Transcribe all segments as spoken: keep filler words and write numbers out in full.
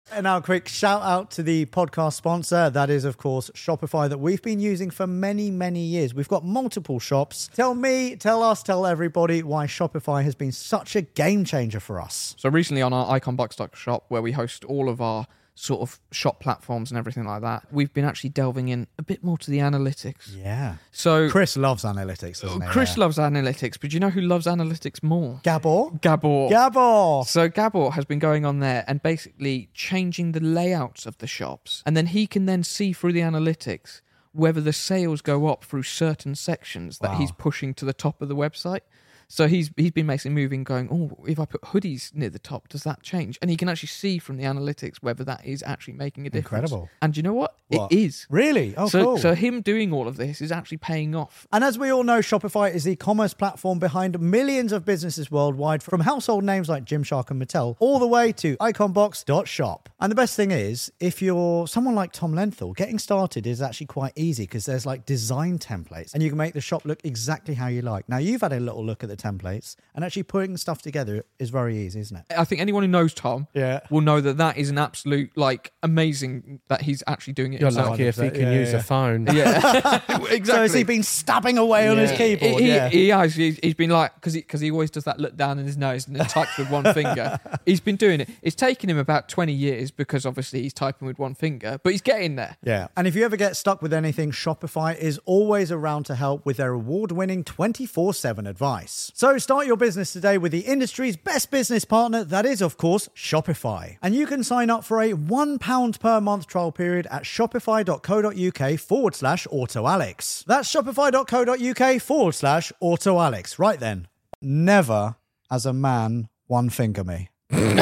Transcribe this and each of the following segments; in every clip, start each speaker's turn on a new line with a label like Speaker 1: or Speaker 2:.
Speaker 1: And now a quick shout out to the podcast sponsor. That is, of course, Shopify, that we've been using for many, many years. We've got multiple shops. Tell me, tell us, tell everybody why Shopify has been such a game changer for us.
Speaker 2: So recently on our icon bucks dot shop, where we host all of our sort of shop platforms and everything like that, we've been actually delving in a bit more to the analytics.
Speaker 1: Yeah.
Speaker 2: So
Speaker 1: Chris loves analytics, doesn't he?
Speaker 2: Chris
Speaker 1: yeah.
Speaker 2: loves analytics, but do you know who loves analytics more?
Speaker 1: Gabor?
Speaker 2: Gabor.
Speaker 1: Gabor!
Speaker 2: So Gabor has been going on there and basically changing the layouts of the shops. And then he can then see through the analytics whether the sales go up through certain sections that
Speaker 1: Wow.
Speaker 2: he's pushing to the top of the website. So he's he's been basically moving, going, oh, if I put hoodies near the top, does that change? And he can actually see from the analytics whether that is actually making a difference.
Speaker 1: Incredible.
Speaker 2: And you know what?
Speaker 1: What?
Speaker 2: It is.
Speaker 1: Really? Oh,
Speaker 2: so,
Speaker 1: cool.
Speaker 2: So him doing all of this is actually paying off.
Speaker 1: And as we all know, Shopify is the commerce platform behind millions of businesses worldwide, from household names like Gymshark and Mattel, all the way to icon box dot shop. And the best thing is, if you're someone like Tom Lenthal, getting started is actually quite easy because there's like design templates and you can make the shop look exactly how you like. Now, you've had a little look at the templates, and actually putting stuff together is very easy, isn't it?
Speaker 2: I think anyone who knows Tom
Speaker 1: Yeah.
Speaker 2: will know that that is an absolute, like, amazing that he's actually doing it
Speaker 3: You're
Speaker 2: himself.
Speaker 3: lucky if he can
Speaker 1: Yeah,
Speaker 3: use
Speaker 1: yeah.
Speaker 3: a phone.
Speaker 2: Yeah, exactly.
Speaker 1: So has he been stabbing away on his
Speaker 3: Yeah.
Speaker 1: keyboard?
Speaker 2: He,
Speaker 1: yeah.
Speaker 2: he has. He's, he's been like, because he, cause he always does that look down in his nose and then types with one finger. He's been doing it. It's taken him about twenty years because obviously he's typing with one finger, but he's getting there.
Speaker 1: Yeah. And if you ever get stuck with anything, Shopify is always around to help with their award-winning twenty-four seven advice. So start your business today with the industry's best business partner, that is, of course, Shopify. And you can sign up for a one pound per month trial period at shopify.co.uk forward slash AutoAlex. That's shopify.co.uk forward slash AutoAlex. Right then, never as a man one finger me.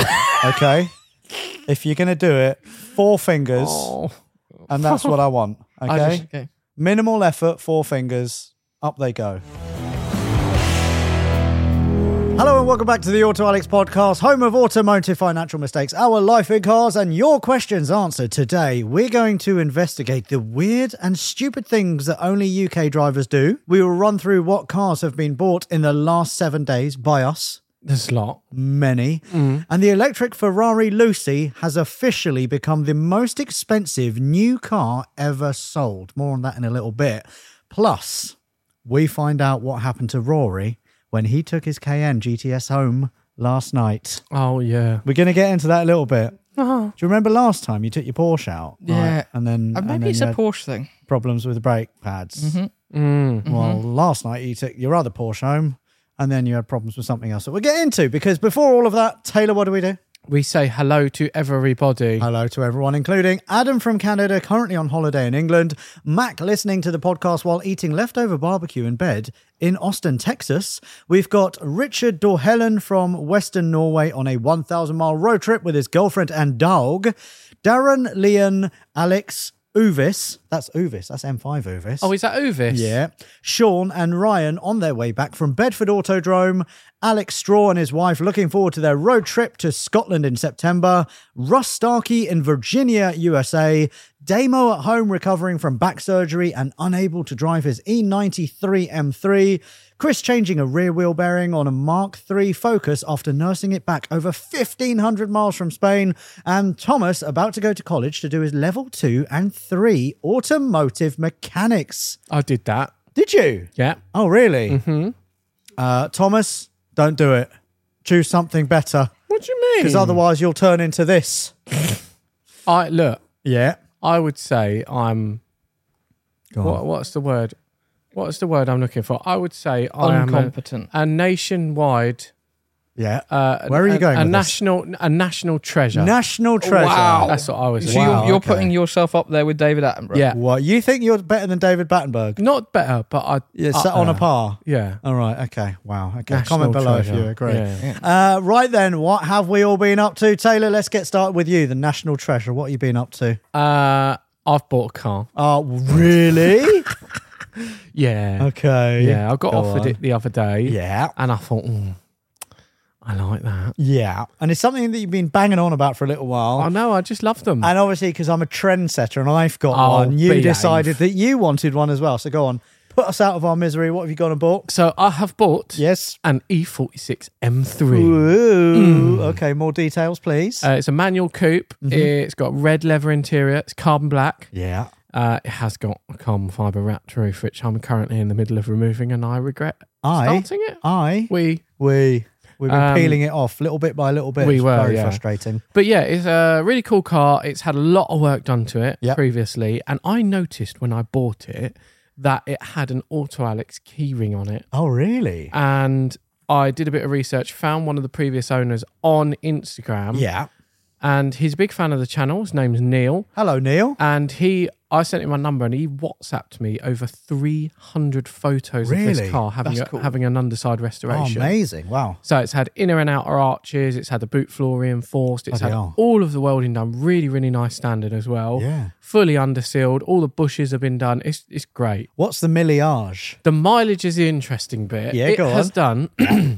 Speaker 1: Okay? If you're going to do it, four fingers,
Speaker 2: Oh.
Speaker 1: and that's what I want. Okay?
Speaker 2: I just, okay.
Speaker 1: Minimal effort, four fingers, up they go. Hello and welcome back to the AutoAlex podcast, home of automotive financial mistakes, our life in cars, and your questions answered. Today, we're going to investigate the weird and stupid things that only U K drivers do. We will run through what cars have been bought in the last seven days by us.
Speaker 3: There's a lot.
Speaker 1: Many. Mm. And the electric Ferrari Lucy has officially become the most expensive new car ever sold. More on that in a little bit. Plus, we find out what happened to Rory when he took his Cayenne G T S home last night.
Speaker 3: Oh, yeah.
Speaker 1: We're going to get into that a little bit.
Speaker 3: Uh-huh.
Speaker 1: Do you remember last time you took your Porsche out?
Speaker 2: Yeah.
Speaker 1: Right? And then,
Speaker 2: Uh,
Speaker 1: and
Speaker 2: maybe
Speaker 1: then
Speaker 2: it's
Speaker 1: you
Speaker 2: a
Speaker 1: had
Speaker 2: Porsche thing.
Speaker 1: problems with the brake pads.
Speaker 2: Mm-hmm.
Speaker 3: Mm.
Speaker 1: Well, last night you took your other Porsche home and then you had problems with something else that we'll get into, because before all of that, Taylor, what do we do?
Speaker 3: We say hello to everybody.
Speaker 1: Hello to everyone, including Adam from Canada, currently on holiday in England, Mac listening to the podcast while eating leftover barbecue in bed in Austin, Texas. We've got Richard Dorhellen from Western Norway on a one thousand mile road trip with his girlfriend and dog. Darren, Leon, Alex, Uvis, that's Uvis, that's M five Uvis.
Speaker 3: Oh, is that Uvis?
Speaker 1: Yeah. Sean and Ryan on their way back from Bedford Autodrome. Alex Straw and his wife looking forward to their road trip to Scotland in September. Russ Starkey in Virginia, U S A. Damo at home recovering from back surgery and unable to drive his E ninety-three M three. Chris changing a rear wheel bearing on a Mark three Focus after nursing it back over fifteen hundred miles from Spain. And Thomas about to go to college to do his level two and three automotive mechanics.
Speaker 3: I did that.
Speaker 1: Did you?
Speaker 3: Yeah.
Speaker 1: Oh, really?
Speaker 3: Mm-hmm.
Speaker 1: Uh, Thomas, don't do it. Choose something better,
Speaker 3: What do you mean?
Speaker 1: because otherwise you'll turn into this.
Speaker 3: I look,
Speaker 1: Yeah.
Speaker 3: I would say I'm...
Speaker 1: Go on.
Speaker 3: What, what's the word? What's the word I'm looking for? I would say I am a,
Speaker 2: Incompetent.
Speaker 3: a nationwide...
Speaker 1: Yeah.
Speaker 3: Uh,
Speaker 1: Where are you
Speaker 3: a,
Speaker 1: going
Speaker 3: A
Speaker 1: with this?
Speaker 3: national, a national treasure.
Speaker 1: National treasure.
Speaker 2: Wow.
Speaker 3: That's what I was
Speaker 2: So
Speaker 3: saying.
Speaker 1: Wow,
Speaker 2: you, you're
Speaker 1: okay.
Speaker 2: putting yourself up there with David Attenborough?
Speaker 3: Yeah.
Speaker 1: What? You think you're better than David Battenberg?
Speaker 3: Not better, but I...
Speaker 1: Yeah,
Speaker 3: uh,
Speaker 1: sat on a
Speaker 3: uh,
Speaker 1: par.
Speaker 3: Yeah.
Speaker 1: All right. Okay. Wow. Okay.
Speaker 3: National
Speaker 1: Comment below if
Speaker 3: treasure.
Speaker 1: you agree.
Speaker 3: Yeah.
Speaker 1: Uh, right then, what have we all been up to? Taylor, let's get started with you, the national treasure. What have you been up to?
Speaker 3: Uh, I've bought a car.
Speaker 1: Oh, really?
Speaker 3: Yeah.
Speaker 1: Okay.
Speaker 3: Yeah, I got
Speaker 1: Go
Speaker 3: offered
Speaker 1: on.
Speaker 3: it the other day.
Speaker 1: Yeah.
Speaker 3: And I thought, mm, I like that.
Speaker 1: Yeah. And it's something that you've been banging on about for a little while.
Speaker 3: I know, I just love them.
Speaker 1: And obviously, because I'm a trendsetter and I've got
Speaker 3: Oh,
Speaker 1: one, you
Speaker 3: behave.
Speaker 1: decided that you wanted one as well. So go on, put us out of our misery. What have you gone and bought?
Speaker 3: So I have bought
Speaker 1: Yes.
Speaker 3: an E forty-six M three.
Speaker 1: Ooh. Okay, more details, please.
Speaker 3: Uh, it's a manual coupe.
Speaker 1: Mhm.
Speaker 3: It's got red leather interior. It's carbon black.
Speaker 1: yeah.
Speaker 3: Uh, it has got a carbon fibre wrapped roof, which I'm currently in the middle of removing, and I regret
Speaker 1: I,
Speaker 3: starting it.
Speaker 1: I,
Speaker 3: We,
Speaker 1: we, we've been
Speaker 3: Um,
Speaker 1: peeling it off little bit by little bit.
Speaker 3: we
Speaker 1: It's
Speaker 3: were,
Speaker 1: very
Speaker 3: yeah.
Speaker 1: frustrating.
Speaker 3: but yeah, it's a really cool car. It's had a lot of work done to it
Speaker 1: Yep.
Speaker 3: previously, and I noticed when I bought it that it had an Auto Alex keyring on it,
Speaker 1: Oh, really?
Speaker 3: and I did a bit of research, found one of the previous owners on Instagram,
Speaker 1: Yeah.
Speaker 3: and he's a big fan of the channel. His name's Neil,
Speaker 1: Hello, Neil.
Speaker 3: and he, I sent him my number, and he WhatsApped me over three hundred photos of
Speaker 1: Really?
Speaker 3: this car having
Speaker 2: That's
Speaker 3: a,
Speaker 2: cool.
Speaker 3: having an underside
Speaker 1: Oh,
Speaker 3: restoration.
Speaker 1: amazing. Wow.
Speaker 3: So it's had inner and outer arches. It's had the boot floor reinforced. It's
Speaker 1: Bloody
Speaker 3: had
Speaker 1: hell.
Speaker 3: all of the welding done. Really, really nice standard as well.
Speaker 1: Yeah.
Speaker 3: Fully undersealed. All the bushes have been done. It's it's great.
Speaker 1: What's the millage?
Speaker 3: The mileage is the interesting bit.
Speaker 1: Yeah,
Speaker 3: it
Speaker 1: go
Speaker 3: has done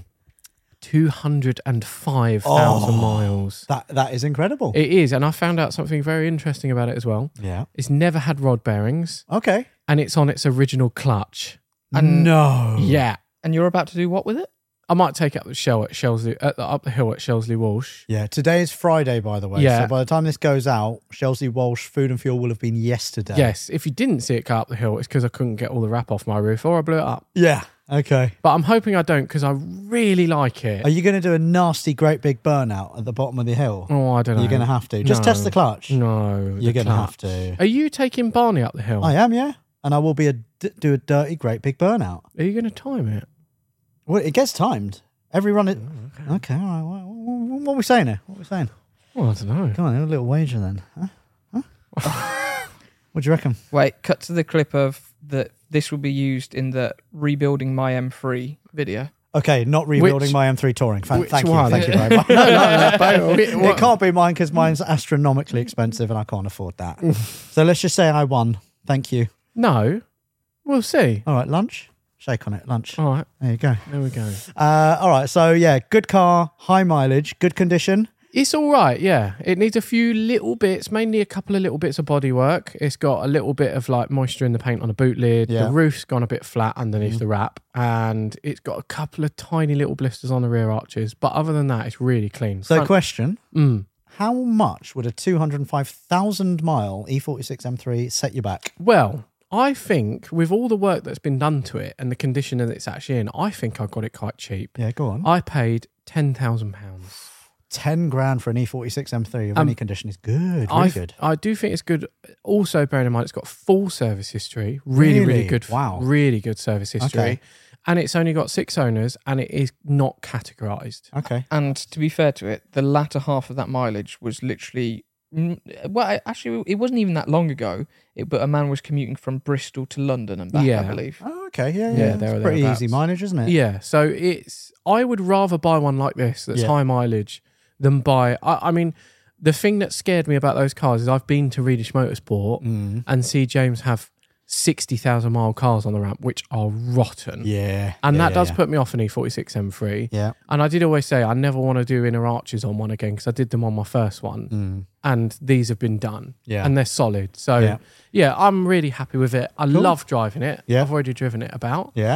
Speaker 3: two hundred five thousand
Speaker 1: Oh.
Speaker 3: miles.
Speaker 1: That That is incredible.
Speaker 3: It is, and I found out something very interesting about it as well.
Speaker 1: yeah.
Speaker 3: It's never had rod bearings,
Speaker 1: Okay.
Speaker 3: and it's on its original clutch.
Speaker 2: And-
Speaker 1: no.
Speaker 3: Yeah.
Speaker 2: And you're about to do what with it?
Speaker 3: I might take up the shell at Shelsley, uh, up the hill at Shelsley Walsh.
Speaker 1: Yeah, today is Friday, by the way.
Speaker 3: Yeah.
Speaker 1: So by the time this goes out, Shelsley Walsh Food and Fuel will have been yesterday.
Speaker 3: Yes, if you didn't see it go up the hill, it's because I couldn't get all the wrap off my roof, or I blew it up.
Speaker 1: Yeah. Okay.
Speaker 3: But I'm hoping I don't, because I really like it.
Speaker 1: Are you going to do a nasty, great big burnout at the bottom of the hill?
Speaker 3: Oh, I don't know.
Speaker 1: You're going to have to. Just
Speaker 3: No.
Speaker 1: test the clutch.
Speaker 3: No, the
Speaker 1: You're going to have
Speaker 3: clutch.
Speaker 1: to.
Speaker 3: Are you taking Barney up the hill?
Speaker 1: I am, yeah. And I will be a d- do a dirty, great big burnout.
Speaker 3: Are you going to time it?
Speaker 1: Well, it gets timed. Every run. It. Okay. All right. What, what, what are we saying here? What are we saying?
Speaker 3: Well, I don't know.
Speaker 1: Come on, a little wager then. Huh? Huh? What do you reckon?
Speaker 2: Wait, cut to the clip of that. This will be used in the rebuilding my M three video.
Speaker 1: Okay, not rebuilding
Speaker 3: Which-
Speaker 1: my M three Touring. Fan-
Speaker 3: which
Speaker 1: thank
Speaker 3: one?
Speaker 1: you. Thank you very much.
Speaker 3: no, no, no.
Speaker 1: it, it can't be mine because mine's astronomically expensive and I can't afford that. So let's just say I won. Thank you.
Speaker 3: No, we'll see.
Speaker 1: All right, lunch. Shake on it. Lunch.
Speaker 3: All right,
Speaker 1: There you go.
Speaker 3: there we go.
Speaker 1: Uh, all right. So yeah, good car, high mileage, good condition.
Speaker 3: It's all right, yeah. It needs a few little bits, mainly a couple of little bits of bodywork. It's got a little bit of like moisture in the paint on the boot lid.
Speaker 1: Yeah.
Speaker 3: The roof's gone a bit flat underneath
Speaker 1: Mhm.
Speaker 3: the wrap, and it's got a couple of tiny little blisters on the rear arches. But other than that, it's really clean.
Speaker 1: So
Speaker 3: Front-
Speaker 1: question:
Speaker 3: Mm.
Speaker 1: how much would a two hundred five thousand mile E forty-six M three set you back?
Speaker 3: Well, I think with all the work that's been done to it and the condition that it's actually in, I think I got it quite cheap.
Speaker 1: Yeah, go on.
Speaker 3: I paid ten thousand pounds.
Speaker 1: Ten grand for an E forty-six M three of
Speaker 3: Um,
Speaker 1: any condition is good. Really
Speaker 3: I,
Speaker 1: good.
Speaker 3: I do think it's good. Also, bearing in mind, it's got full service history. Really, really,
Speaker 1: Really?
Speaker 3: good.
Speaker 1: Wow.
Speaker 3: Really good service history.
Speaker 1: Okay.
Speaker 3: And it's only got six owners, and it is not categorized.
Speaker 1: Okay.
Speaker 2: And to be fair to it, the latter half of that mileage was literally. mm, Well, actually, it wasn't even that long ago. It, but a man was commuting from Bristol to London and back,
Speaker 3: Yeah.
Speaker 2: I believe.
Speaker 1: Oh, okay. Yeah,
Speaker 3: Yeah,
Speaker 1: yeah.
Speaker 3: there
Speaker 1: It's
Speaker 3: or
Speaker 1: pretty
Speaker 3: thereabouts.
Speaker 1: easy mileage, isn't it?
Speaker 3: Yeah. So it's. I would rather buy one like this that's
Speaker 1: Yeah.
Speaker 3: high mileage than buy. I, I mean, the thing that scared me about those cars is I've been to Reedish Motorsport
Speaker 1: Mm.
Speaker 3: and see James have sixty thousand mile cars on the ramp, which are rotten.
Speaker 1: Yeah.
Speaker 3: And
Speaker 1: yeah,
Speaker 3: that
Speaker 1: yeah,
Speaker 3: does
Speaker 1: yeah.
Speaker 3: put me off an E forty-six M three.
Speaker 1: Yeah.
Speaker 3: And I did always say I never want to do inner arches on one again because I did them on my first one.
Speaker 1: Mm.
Speaker 3: And these have been done.
Speaker 1: Yeah.
Speaker 3: And they're solid. So,
Speaker 1: Yeah.
Speaker 3: yeah, I'm really happy with it. I
Speaker 1: Cool.
Speaker 3: love driving it.
Speaker 1: Yeah.
Speaker 3: I've already driven it about.
Speaker 1: Yeah.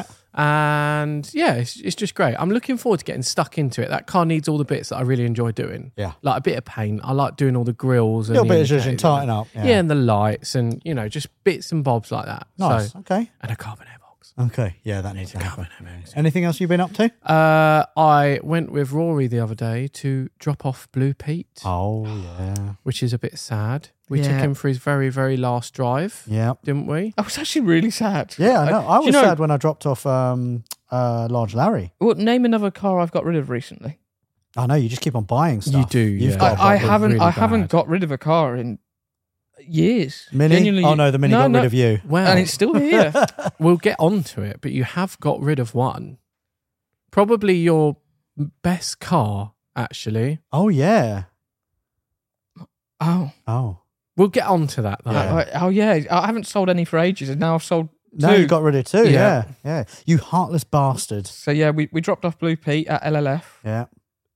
Speaker 3: And yeah, it's, it's just great. I'm looking forward to getting stuck into it. That car needs all the bits that I really enjoy doing.
Speaker 1: Yeah.
Speaker 3: Like a bit of paint. I like doing all the grills.
Speaker 1: A
Speaker 3: And
Speaker 1: little
Speaker 3: the
Speaker 1: bit of zhuzh and
Speaker 3: indicators.
Speaker 1: tighten up.
Speaker 3: Yeah.
Speaker 1: Yeah.
Speaker 3: and the lights and, you know, just bits and bobs like that.
Speaker 1: Nice.
Speaker 3: So,
Speaker 1: Okay.
Speaker 3: and a carbon airbox.
Speaker 1: Okay. Yeah, that needs to happen.
Speaker 3: Carbon airbox.
Speaker 1: Anything else you've been up to?
Speaker 3: Uh, I went with Rory the other day to drop off Blue Pete,
Speaker 1: Oh, yeah.
Speaker 3: which is a bit sad. We took
Speaker 2: Yeah.
Speaker 3: him for his very, very last drive,
Speaker 1: Yeah.
Speaker 3: didn't we?
Speaker 2: I was actually really sad.
Speaker 1: Yeah, I know. I
Speaker 2: do
Speaker 1: was
Speaker 2: you know-
Speaker 1: sad when I dropped off um, uh, Large Larry.
Speaker 2: Well, name another car I've got rid of recently.
Speaker 1: I know, you just keep on buying stuff.
Speaker 3: You do,
Speaker 1: You've
Speaker 3: yeah.
Speaker 1: got
Speaker 2: I, I
Speaker 3: got
Speaker 2: haven't.
Speaker 3: really
Speaker 2: I haven't
Speaker 3: bad.
Speaker 2: got rid of a car in years.
Speaker 1: Mini?
Speaker 2: Genuinely-
Speaker 1: Oh, no, the Mini
Speaker 2: No,
Speaker 1: got
Speaker 2: no,
Speaker 1: rid of you.
Speaker 3: Well,
Speaker 2: and it's still here.
Speaker 3: we'll get onto it, but you have got rid of one. Probably your best car, actually.
Speaker 1: Oh, yeah.
Speaker 2: oh,
Speaker 1: Oh.
Speaker 3: We'll get onto that, though.
Speaker 1: Yeah.
Speaker 2: I- oh yeah. I haven't sold any for ages, and now I've sold
Speaker 1: No,
Speaker 2: two.
Speaker 1: you got rid of two. Yeah.
Speaker 3: Yeah.
Speaker 1: Yeah. You heartless bastard.
Speaker 2: So yeah, we, we dropped off Blue Pete at L L F.
Speaker 1: Yeah.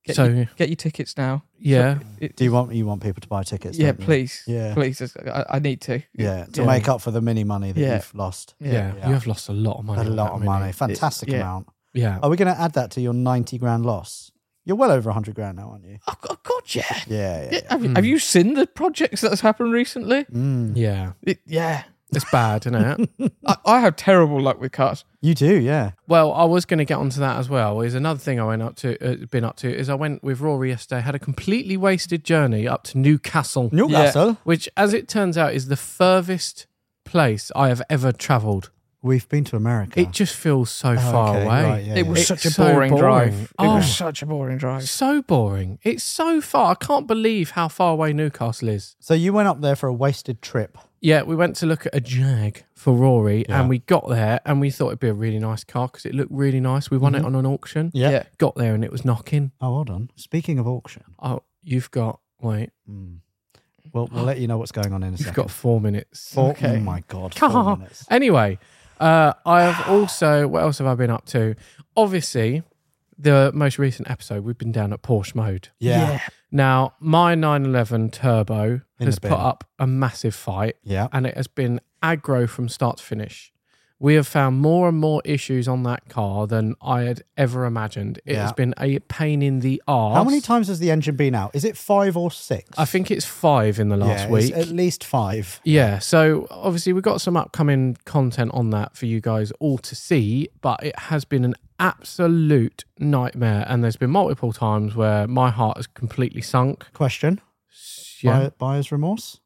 Speaker 2: Get,
Speaker 3: So-
Speaker 2: your, get your tickets now.
Speaker 3: Yeah.
Speaker 2: It-
Speaker 1: Do you want you want people to buy tickets?
Speaker 2: yeah,
Speaker 1: don't you?
Speaker 2: please.
Speaker 1: Yeah.
Speaker 2: Please. I, I need to.
Speaker 1: Yeah, to
Speaker 3: Yeah.
Speaker 1: make up for the mini money that
Speaker 2: Yeah.
Speaker 1: you've lost.
Speaker 3: Yeah.
Speaker 1: Yeah.
Speaker 3: You have lost a lot of money.
Speaker 1: A
Speaker 3: on
Speaker 1: lot
Speaker 3: that
Speaker 1: of
Speaker 3: mini.
Speaker 1: money. Fantastic
Speaker 2: yeah.
Speaker 1: amount.
Speaker 3: Yeah.
Speaker 1: Are we going to add that to your ninety grand loss? You're well over one hundred grand now, aren't you?
Speaker 2: Oh, God, God, yeah.
Speaker 1: Yeah, yeah.
Speaker 2: Yeah,
Speaker 1: yeah.
Speaker 2: Have, you have you seen the projects that's happened recently?
Speaker 1: Mm.
Speaker 3: Yeah.
Speaker 2: It, yeah.
Speaker 3: It's bad, isn't it?
Speaker 2: I, I have terrible luck with cars.
Speaker 1: You do, yeah.
Speaker 3: Well, I was going to get onto that as well. Is another thing I went up to, uh, been up to, is I went with Rory yesterday. Had a completely wasted journey up to Newcastle,
Speaker 1: Newcastle.
Speaker 3: which, as it turns out, is the furthest place I have ever travelled.
Speaker 1: We've been to America.
Speaker 3: It just feels so
Speaker 1: Oh,
Speaker 3: far
Speaker 1: okay,
Speaker 3: away.
Speaker 1: right, yeah,
Speaker 2: It was
Speaker 1: yeah.
Speaker 3: It's
Speaker 2: such a
Speaker 3: so
Speaker 2: boring,
Speaker 3: boring.
Speaker 2: drive. It
Speaker 3: Oh.
Speaker 2: was such a boring drive.
Speaker 3: So boring. It's so far. I can't believe how far away Newcastle is.
Speaker 1: So you went up there for a wasted trip.
Speaker 3: Yeah, we went to look at a Jag for Rory,
Speaker 1: Yeah.
Speaker 3: and we got there, and we thought it'd be a really nice car because it looked really nice. We won it on an auction.
Speaker 1: Yeah.
Speaker 2: Yeah.
Speaker 3: Got there, and it was knocking.
Speaker 1: Oh, hold on. Speaking of auction,
Speaker 3: Oh, you've got wait.
Speaker 1: mm. well, we'll let you know what's going on in a
Speaker 3: You've
Speaker 1: second.
Speaker 3: got four minutes.
Speaker 1: Four,
Speaker 2: Okay.
Speaker 1: Oh my god, four
Speaker 3: Car.
Speaker 1: minutes.
Speaker 3: Anyway, uh, I have also. What else have I been up to? Obviously, the most recent episode we've been down at Porsche Mode.
Speaker 1: Yeah,
Speaker 3: Now, my nine eleven Turbo
Speaker 1: In
Speaker 3: has
Speaker 1: the bin.
Speaker 3: put up a massive fight,
Speaker 1: yeah.
Speaker 3: and it has been aggro from start to finish. We have found more and more issues on that car than I had ever imagined. It
Speaker 1: Yeah.
Speaker 3: has been a pain in the arse.
Speaker 1: How many times has the engine been out? Is it five or six?
Speaker 3: I think it's five in the last
Speaker 1: yeah, it's
Speaker 3: week.
Speaker 1: at least five.
Speaker 3: Yeah, so obviously we've got some upcoming content on that for you guys all to see, but it has been an absolute nightmare, and there's been multiple times where my heart has completely sunk.
Speaker 1: Question:
Speaker 3: Yeah,
Speaker 1: Buy, buyer's remorse?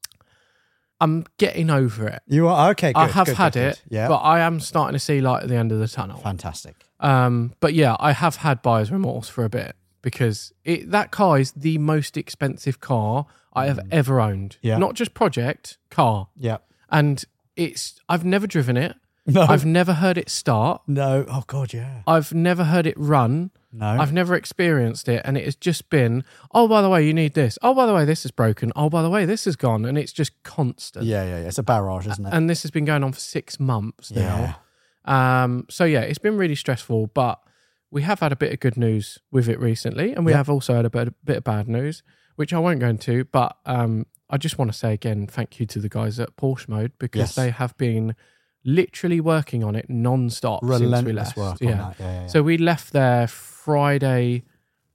Speaker 3: I'm getting over it.
Speaker 1: You are okay. Good,
Speaker 3: I have
Speaker 1: good,
Speaker 3: had
Speaker 1: good,
Speaker 3: it,
Speaker 1: good. Yeah,
Speaker 3: but I am starting to see light at the end of the tunnel.
Speaker 1: fantastic.
Speaker 3: Um, but yeah, I have had buyer's remorse for a bit because it, that car is the most expensive car I have ever owned.
Speaker 1: Mm. Yeah.
Speaker 3: Not just project, car.
Speaker 1: Yeah.
Speaker 3: And it's I've never driven it.
Speaker 1: No.
Speaker 3: I've never heard it start.
Speaker 1: no. Oh god, yeah.
Speaker 3: I've never heard it run.
Speaker 1: No.
Speaker 3: I've never experienced it. And it has just been, oh, by the way, you need this. Oh, by the way, this is broken. Oh, by the way, this is gone. And it's just constant.
Speaker 1: yeah, yeah, yeah. It's a barrage, isn't it?
Speaker 3: And this has been going on for six months
Speaker 1: yeah.
Speaker 3: now. Um, so, yeah, it's been really stressful. But we have had a bit of good news with it recently. And we
Speaker 1: Yeah.
Speaker 3: have also had a bit, a bit of bad news, which I won't go into. But um, I just want to say again, thank you to the guys at Porsche Mode because
Speaker 1: Yes.
Speaker 3: they have been literally working on it non-stop since we
Speaker 1: Relentless
Speaker 3: left.
Speaker 1: work
Speaker 3: yeah.
Speaker 1: on that. Yeah, yeah, yeah.
Speaker 3: So we left there Friday,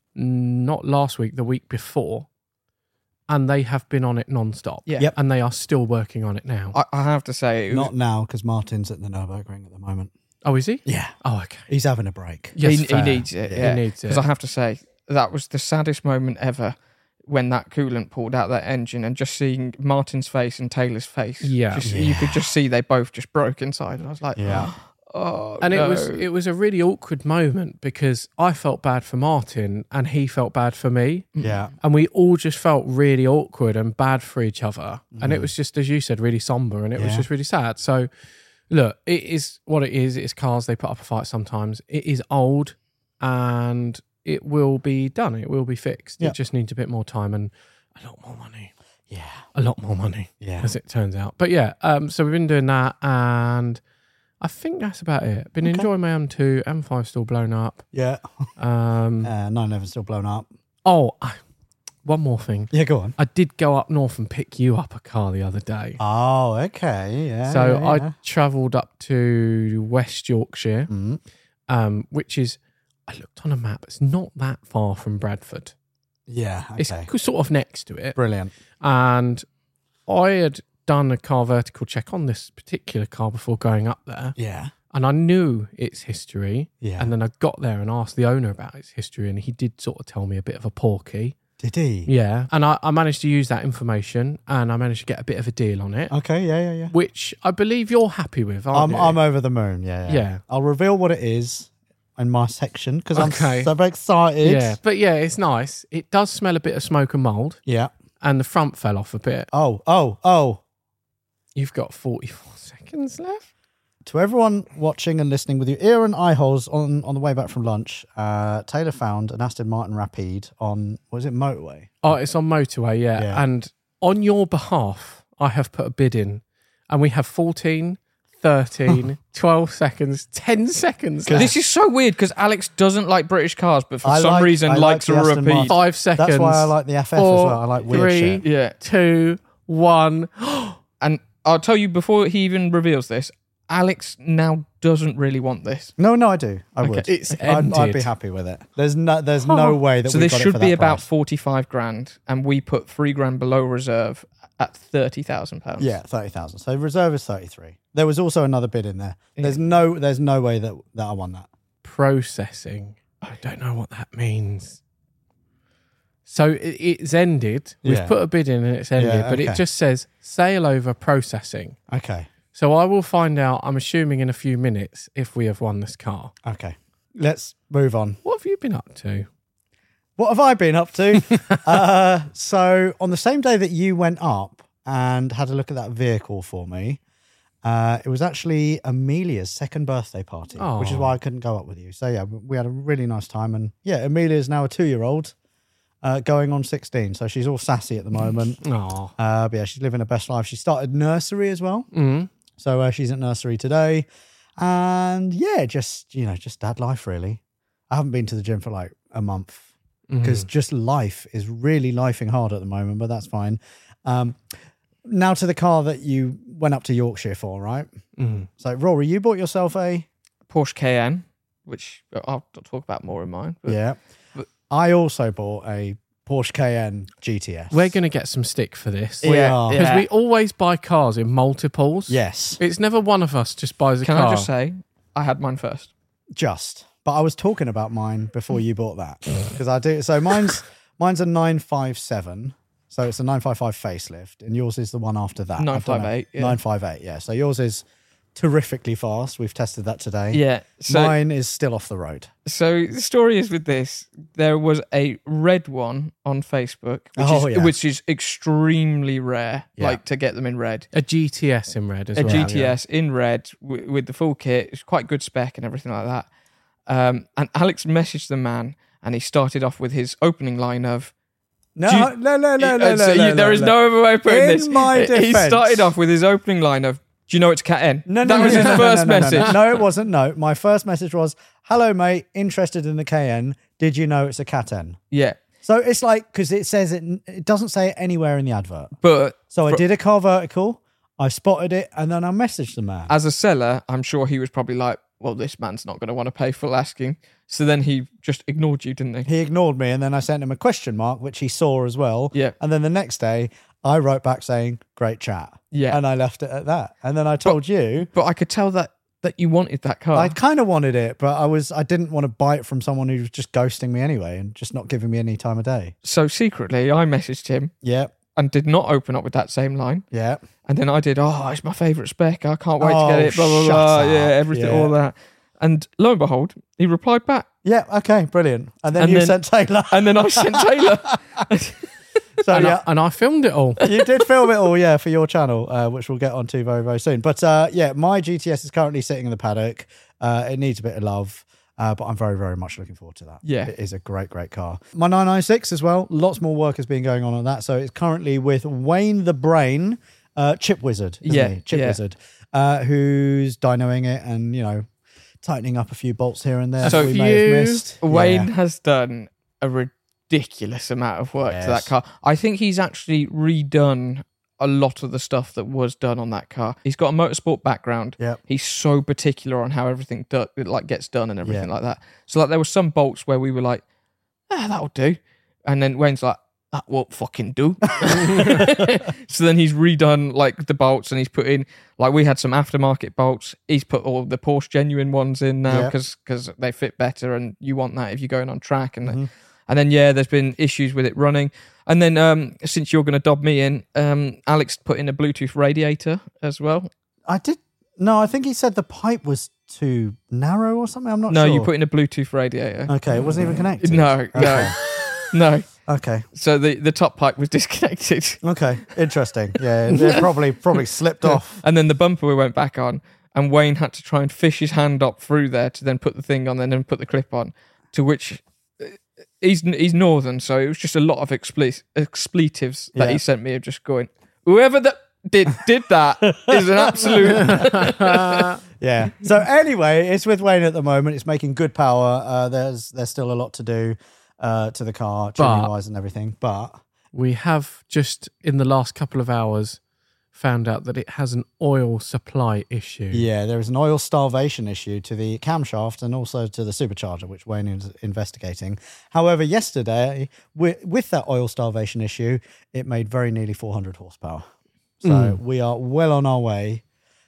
Speaker 3: not last week, the week before, and they have been on it non-stop.
Speaker 2: Yeah.
Speaker 1: Yep.
Speaker 3: And they are still working on it now.
Speaker 2: I, I have to say, it was,
Speaker 1: Not now, because Martin's at the Nürburgring at the moment.
Speaker 3: Oh, is he?
Speaker 1: Yeah.
Speaker 3: Oh, okay.
Speaker 1: He's having a break.
Speaker 3: Yes,
Speaker 2: he, he
Speaker 3: fair.
Speaker 2: needs it.
Speaker 1: Yeah,
Speaker 2: Yeah,
Speaker 3: he needs it.
Speaker 2: Because I have to say, that was the saddest moment ever when that coolant pulled out that engine and just seeing Martin's face and Taylor's face.
Speaker 3: Yeah.
Speaker 2: Just,
Speaker 1: Yeah.
Speaker 2: You could just see they both just broke inside. And I was like,
Speaker 1: Yeah.
Speaker 2: oh,
Speaker 3: And
Speaker 2: no.
Speaker 3: it was it was a really awkward moment because I felt bad for Martin and he felt bad for me.
Speaker 1: Yeah.
Speaker 3: And we all just felt really awkward and bad for each other. And
Speaker 1: Mm.
Speaker 3: it was just, as you said, really somber and it was
Speaker 1: Yeah.
Speaker 3: just really sad. So, look, it is what it is. It's cars. They put up a fight sometimes. It is old and it will be done. It will be fixed.
Speaker 1: Yeah.
Speaker 3: It just needs a bit more time and a lot more money.
Speaker 1: Yeah.
Speaker 3: A lot more money,
Speaker 1: Yeah.
Speaker 3: as it turns out. But yeah, um, so we've been doing that and I think that's about it. Been
Speaker 1: Okay.
Speaker 3: enjoying my M two, M five still blown up.
Speaker 1: Yeah.
Speaker 3: Um,
Speaker 1: Uh, nine eleven still blown up.
Speaker 3: oh, I, one more thing.
Speaker 1: Yeah, go on.
Speaker 3: I did go up north and pick you up a car the other day.
Speaker 1: Oh, okay. Yeah.
Speaker 3: so
Speaker 1: yeah,
Speaker 3: I
Speaker 1: yeah.
Speaker 3: travelled up to West Yorkshire,
Speaker 1: Mm.
Speaker 3: um, which is, I looked on a map, it's not that far from Bradford.
Speaker 1: Yeah. Okay.
Speaker 3: It's sort of next to it.
Speaker 1: Brilliant.
Speaker 3: And I had done a car vertical check on this particular car before going up there.
Speaker 1: Yeah.
Speaker 3: And I knew its history.
Speaker 1: Yeah.
Speaker 3: And then I got there and asked the owner about its history. And he did sort of tell me a bit of a porky.
Speaker 1: Did he?
Speaker 3: Yeah. And I, I managed to use that information and I managed to get a bit of a deal on it,
Speaker 1: Okay. Yeah. Yeah. Yeah.
Speaker 3: which I believe you're happy with, aren't
Speaker 1: I'm
Speaker 3: you?
Speaker 1: I'm over the moon. Yeah. Yeah.
Speaker 3: Yeah.
Speaker 1: I'll reveal what it is in my section because
Speaker 3: Okay.
Speaker 1: I'm so excited.
Speaker 3: yeah. But yeah, it's nice. It does smell a bit of smoke and mould
Speaker 1: Yeah.
Speaker 3: and the front fell off a bit.
Speaker 1: Oh. Oh. Oh.
Speaker 3: You've got forty-four seconds left.
Speaker 1: To everyone watching and listening with your ear and eye holes on, on the way back from lunch, uh, Taylor found an Aston Martin Rapide on, what is it, motorway?
Speaker 3: Oh, it's on motorway, yeah.
Speaker 1: Yeah.
Speaker 3: And on your behalf, I have put a bid in and we have fourteen thirteen, twelve seconds, ten seconds.
Speaker 2: This is so weird because Alex doesn't like British cars, but for
Speaker 1: I
Speaker 2: some
Speaker 1: like-
Speaker 2: reason
Speaker 1: I like
Speaker 2: likes
Speaker 1: the
Speaker 2: a
Speaker 1: Aston
Speaker 2: repeat.
Speaker 1: Martin.
Speaker 3: Five seconds.
Speaker 1: That's why I like the F F
Speaker 3: Four,
Speaker 1: as well. I like weird
Speaker 3: three,
Speaker 1: shit.
Speaker 2: Yeah.
Speaker 3: two, one.
Speaker 2: And I'll tell you before he even reveals this, Alex now doesn't really want this.
Speaker 1: No, no, I do. I
Speaker 2: Okay.
Speaker 1: would.
Speaker 3: It's
Speaker 1: I'd, I'd
Speaker 3: ended.
Speaker 1: be happy with it. There's no, there's no way that
Speaker 2: So
Speaker 1: we
Speaker 2: this
Speaker 1: got it
Speaker 2: should
Speaker 1: for
Speaker 2: be
Speaker 1: that
Speaker 2: about
Speaker 1: price.
Speaker 2: forty-five grand, and we put three grand below reserve at thirty thousand pounds.
Speaker 1: Yeah, thirty thousand. So reserve is thirty-three. There was also another bid in there. There's no, there's no way that that I won that.
Speaker 3: Processing. I don't know what that means. So it, it's ended. We've
Speaker 1: Yeah.
Speaker 3: put a bid in and it's ended,
Speaker 1: Yeah,
Speaker 3: but
Speaker 1: okay.
Speaker 3: it just says sale over processing.
Speaker 1: Okay,
Speaker 3: So I will find out, I'm assuming in a few minutes, if we have won this car.
Speaker 1: okay. Let's move on.
Speaker 3: What have you been up to?
Speaker 1: What have I been up to? uh, so on the same day that you went up and had a look at that vehicle for me, uh, it was actually Amelia's second birthday party,
Speaker 3: Oh.
Speaker 1: which is why I couldn't go up with you. So yeah, we had a really nice time, and yeah, Amelia is now a two-year-old, uh, going on sixteen. So she's all sassy at the moment.
Speaker 3: Oh.
Speaker 1: Uh, but yeah, she's living her best life. She started nursery as well,
Speaker 3: Mm.
Speaker 1: so uh, she's at nursery today, and yeah, just you know, just dad life really. I haven't been to the gym for like a month. Because just life is really lifing hard at the moment, but that's fine. Um, now to the car that you went up to Yorkshire for, right?
Speaker 3: Mm.
Speaker 1: So, Rory, you bought yourself a...
Speaker 2: Porsche Cayenne, which I'll talk about more in mine. But
Speaker 1: Yeah.
Speaker 2: but-
Speaker 1: I also bought a Porsche Cayenne G T S.
Speaker 3: We're going to get some stick for this.
Speaker 1: We
Speaker 2: Yeah,
Speaker 1: are.
Speaker 2: yeah.
Speaker 3: Because we always buy cars in multiples.
Speaker 1: Yes,
Speaker 3: It's never one of us just buys a
Speaker 2: Can
Speaker 3: car.
Speaker 2: I just say, I had mine first.
Speaker 1: just. But I was talking about mine before you bought that. Because I do... So mine's mine's a nine five seven. So it's a nine five five facelift. And yours is the one after that.
Speaker 2: nine five eight, yeah.
Speaker 1: nine five eight, yeah. So yours is terrifically fast. We've tested that today.
Speaker 2: Yeah. So,
Speaker 1: Mine is still off the road.
Speaker 2: so the story is with this, there was a red one on Facebook, which,
Speaker 1: Oh,
Speaker 2: is,
Speaker 1: yeah.
Speaker 2: which is extremely rare,
Speaker 1: Yeah.
Speaker 2: like to get them in red.
Speaker 3: A G T S in red as
Speaker 2: A
Speaker 3: well.
Speaker 2: G T S in red w- with the full kit. It's quite good spec and everything like that. Um, and Alex messaged the man, and he started off with his opening line of,
Speaker 1: No,
Speaker 2: Do you-
Speaker 1: no, no, no,
Speaker 2: Uh,
Speaker 1: no,
Speaker 2: so
Speaker 1: no,
Speaker 2: you-
Speaker 1: no,
Speaker 2: there
Speaker 1: no,
Speaker 2: is
Speaker 1: no.
Speaker 2: no other way of putting
Speaker 1: In
Speaker 2: this.
Speaker 1: my
Speaker 2: He
Speaker 1: defense-
Speaker 2: started off with his opening line of, "Do you know it's Cat N?"
Speaker 1: No, no,
Speaker 2: that
Speaker 1: no,
Speaker 2: was
Speaker 1: no,
Speaker 2: his
Speaker 1: no,
Speaker 2: first
Speaker 1: no, no, no,
Speaker 2: message.
Speaker 1: No, no, it wasn't. No, my first message was, "Hello, mate. Interested in the K N? Did you know it's a Cat N?"
Speaker 2: Yeah,
Speaker 1: So it's like because it says it. It doesn't say it anywhere in the advert.
Speaker 2: but
Speaker 1: So I
Speaker 2: for-
Speaker 1: did a car vertical. I spotted it, and then I messaged the man.
Speaker 2: as a seller, I'm sure he was probably like, "Well, this man's not going to want to pay full asking." So then he just ignored you, didn't he?
Speaker 1: He ignored me, and then I sent him a question mark, which he saw as well.
Speaker 2: Yeah.
Speaker 1: And then the next day, I wrote back saying, "Great chat."
Speaker 2: Yeah.
Speaker 1: And I left it at that. And then I told you.
Speaker 2: But I could tell that that you wanted that car.
Speaker 1: I kind of wanted it, but I was I didn't want to buy it from someone who was just ghosting me anyway and just not giving me any time of day.
Speaker 2: So secretly, I messaged him
Speaker 1: Yeah,
Speaker 2: and did not open up with that same line.
Speaker 1: yeah.
Speaker 2: And then I did, "Oh, it's my favourite spec. I can't wait
Speaker 1: Oh,
Speaker 2: to get it." Blah blah
Speaker 1: shut
Speaker 2: blah.
Speaker 1: up.
Speaker 2: Yeah, everything,
Speaker 1: Yeah.
Speaker 2: all that. And lo and behold, he replied back,
Speaker 1: Yeah, okay, brilliant. And then
Speaker 2: And
Speaker 1: you
Speaker 2: then-
Speaker 1: sent Taylor.
Speaker 2: and then I sent Taylor.
Speaker 1: So
Speaker 3: And,
Speaker 1: yeah,
Speaker 3: I, and I filmed it all.
Speaker 1: you did film it all, yeah, for your channel, uh, which we'll get onto very, very soon. But uh, yeah, my G T S is currently sitting in the paddock. Uh, it needs a bit of love. Uh, but I'm very, very much looking forward to that.
Speaker 2: Yeah.
Speaker 1: It is a great, great car. My nine ninety-six as well. Lots more work has been going on on that. So it's currently with Wayne the Brain, uh, Chip Wizard, isn't
Speaker 2: Yeah,
Speaker 1: he? Chip
Speaker 2: yeah.
Speaker 1: Wizard, uh, who's dynoing it and, you know, tightening up a few bolts here and there
Speaker 2: So
Speaker 1: that we may have
Speaker 3: few-
Speaker 1: missed.
Speaker 2: Wayne
Speaker 1: Yeah.
Speaker 2: has done a ridiculous amount of work to that
Speaker 1: Yes.
Speaker 2: car. I think he's actually redone a lot of the stuff that was done on that car. He's got a motorsport background.
Speaker 1: Yep.
Speaker 2: He's so particular on how everything do, like gets done and everything
Speaker 1: Yeah.
Speaker 2: like that. So like there were some bolts where we were like, "Ah, that'll do," and then Wayne's like, "That won't fucking do." So then he's redone like the bolts and he's put in like we had some aftermarket bolts. He's put all the Porsche genuine ones in now
Speaker 1: Yeah.
Speaker 2: because they fit better and you want that if you're going on track and.
Speaker 1: Mm-hmm.
Speaker 2: And then, yeah, there's been issues with it running. And then, um, since you're going to dob me in, um, Alex put in a Bluetooth radiator as well.
Speaker 1: I did. No, I think he said the pipe was too narrow or something. I'm not
Speaker 2: No,
Speaker 1: sure.
Speaker 2: you put in a Bluetooth radiator.
Speaker 1: Okay, it wasn't even connected.
Speaker 2: No, no,
Speaker 1: Okay.
Speaker 2: no.
Speaker 1: Okay.
Speaker 2: So the, the top pipe was disconnected.
Speaker 1: Okay. Interesting. Yeah, it probably probably slipped off.
Speaker 2: And then the bumper we went back on, and Wayne had to try and fish his hand up through there to then put the thing on and then put the clip on, to which... He's he's northern, so it was just a lot of expl- expletives that
Speaker 1: Yeah.
Speaker 2: he sent me of just going, "Whoever the did did that is an absolute.
Speaker 1: Yeah. So anyway, it's with Wayne at the moment. It's making good power. Uh, there's there's still a lot to do uh, to the car, tuning
Speaker 3: But-
Speaker 1: wise and everything. But
Speaker 3: We have just in the last couple of hours found out that it has an oil supply issue.
Speaker 1: yeah, there is an oil starvation issue to the camshaft and also to the supercharger, which Wayne is investigating. However, yesterday, with, with that oil starvation issue, it made very nearly four hundred horsepower. So
Speaker 3: Mm.
Speaker 1: we are well on our way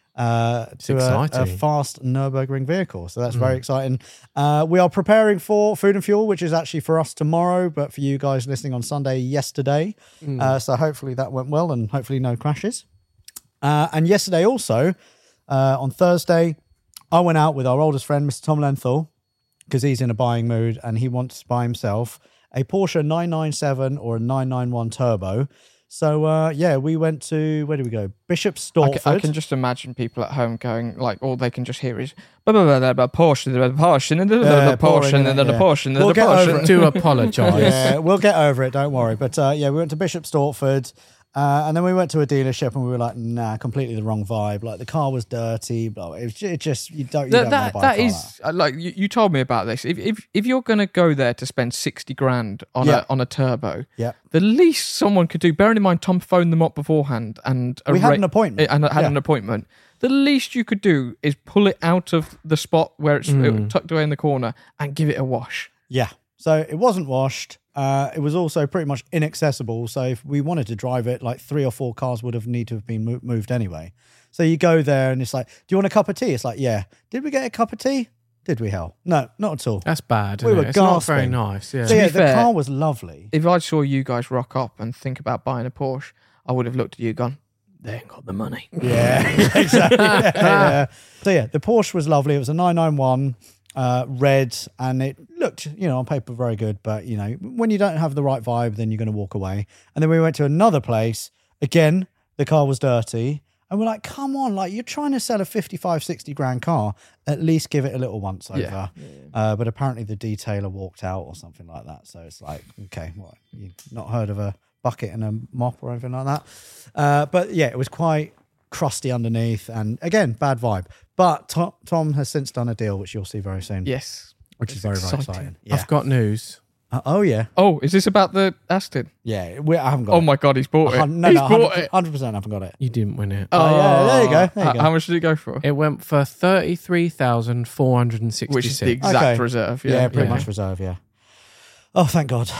Speaker 1: uh, to a, a
Speaker 3: exciting.
Speaker 1: fast Nürburgring vehicle. So that's very exciting. Uh, we are preparing for Food and Fuel, which is actually for us tomorrow, but for you guys listening on Sunday yesterday. Uh, so hopefully that went well and hopefully no crashes. Uh, and yesterday also, uh, on Thursday, I went out with our oldest friend, Mister Tom Lenthal, because he's in a buying mood and he wants to buy himself a Porsche nine ninety-seven or a nine ninety-one Turbo. So, uh, yeah, we went to, where did we go? Bishop
Speaker 2: I
Speaker 1: Stortford.
Speaker 2: can, I can just imagine people at home going like, all they can just hear is blah, blah, blah, blah, blah, Porsche, the Porsche, and the
Speaker 1: Yeah,
Speaker 2: Porsche, and
Speaker 1: boring,
Speaker 2: the
Speaker 1: yeah.
Speaker 2: Porsche, and the
Speaker 1: We'll get over
Speaker 2: Porsche.
Speaker 1: it.
Speaker 3: Do apologise.
Speaker 1: Yeah, we'll get over it. Don't worry. But uh, yeah, we went to Bishop Stortford, uh, and then we went to a dealership, and we were like, "Nah, completely the wrong vibe. Like the car was dirty. Blah. It, was, ju- it just you don't. You
Speaker 2: That
Speaker 1: don't
Speaker 2: that,
Speaker 1: want to buy a
Speaker 2: that
Speaker 1: car
Speaker 2: is uh, like you, you told me about this. If if if you're gonna go there to spend sixty grand on
Speaker 1: Yeah.
Speaker 2: a on a turbo,
Speaker 1: Yeah.
Speaker 2: the least someone could do. Bearing in mind, Tom phoned them up beforehand, and
Speaker 1: We had
Speaker 2: arra-
Speaker 1: an appointment.
Speaker 2: and had
Speaker 1: Yeah.
Speaker 2: an appointment. The least you could do is pull it out of the spot where it's
Speaker 3: Mm.
Speaker 2: tucked away in the corner and give it a wash.
Speaker 1: Yeah. So it wasn't washed. Uh, it was also pretty much inaccessible. So if we wanted to drive it, like three or four cars would have need to have been mo- moved anyway. So you go there and it's like, do you want a cup of tea? It's like, yeah. Did we get a cup of tea? Did we, hell? No, not at all.
Speaker 3: That's bad.
Speaker 1: We
Speaker 3: isn't
Speaker 1: were
Speaker 3: it? It's not very
Speaker 1: gasping.
Speaker 3: nice. Yeah.
Speaker 1: So yeah,
Speaker 2: be
Speaker 1: the
Speaker 2: fair-
Speaker 1: car was lovely.
Speaker 2: If I saw you guys rock up and think about buying a Porsche, I would have looked at you, and gone, they ain't got the money.
Speaker 1: Yeah, exactly. Yeah, yeah. So yeah, the Porsche was lovely. It was a nine ninety-one uh, red, and it looked, you know, on paper very good. But you know, when you don't have the right vibe, then you're going to walk away. And then we went to another place. Again, the car was dirty, and we're like, "Come on, like you're trying to sell a fifty-five, sixty grand car. At least give it a little once over."
Speaker 2: Yeah.
Speaker 1: Uh, but apparently, the detailer walked out or something like that. So it's like, okay, what? You've not heard of a bucket and a mop or anything like that. Uh, but yeah, it was quite crusty underneath, and again, bad vibe. But Tom, Tom has since done a deal, which you'll see very soon,
Speaker 2: Yes.
Speaker 1: which is
Speaker 2: It's
Speaker 1: very, very
Speaker 2: exciting.
Speaker 1: exciting. Yeah.
Speaker 3: I've got news.
Speaker 1: Uh, oh yeah,
Speaker 2: Oh, is this about the Aston?
Speaker 1: yeah. We, I haven't got.
Speaker 2: Oh
Speaker 1: it.
Speaker 2: my God, he's bought it.
Speaker 1: Uh, no,
Speaker 2: he's
Speaker 1: no,
Speaker 2: bought it.
Speaker 1: hundred percent. I haven't got it.
Speaker 3: You didn't win it.
Speaker 1: Oh, yeah, there you go, there you
Speaker 2: How-
Speaker 1: go.
Speaker 2: How much did it go for?
Speaker 3: It went for thirty-three thousand four hundred and sixty-six.
Speaker 2: Which is the exact
Speaker 1: Okay.
Speaker 2: reserve.
Speaker 1: Yeah,
Speaker 2: Yeah,
Speaker 1: pretty
Speaker 3: yeah.
Speaker 1: much reserve. Yeah. Oh, thank God.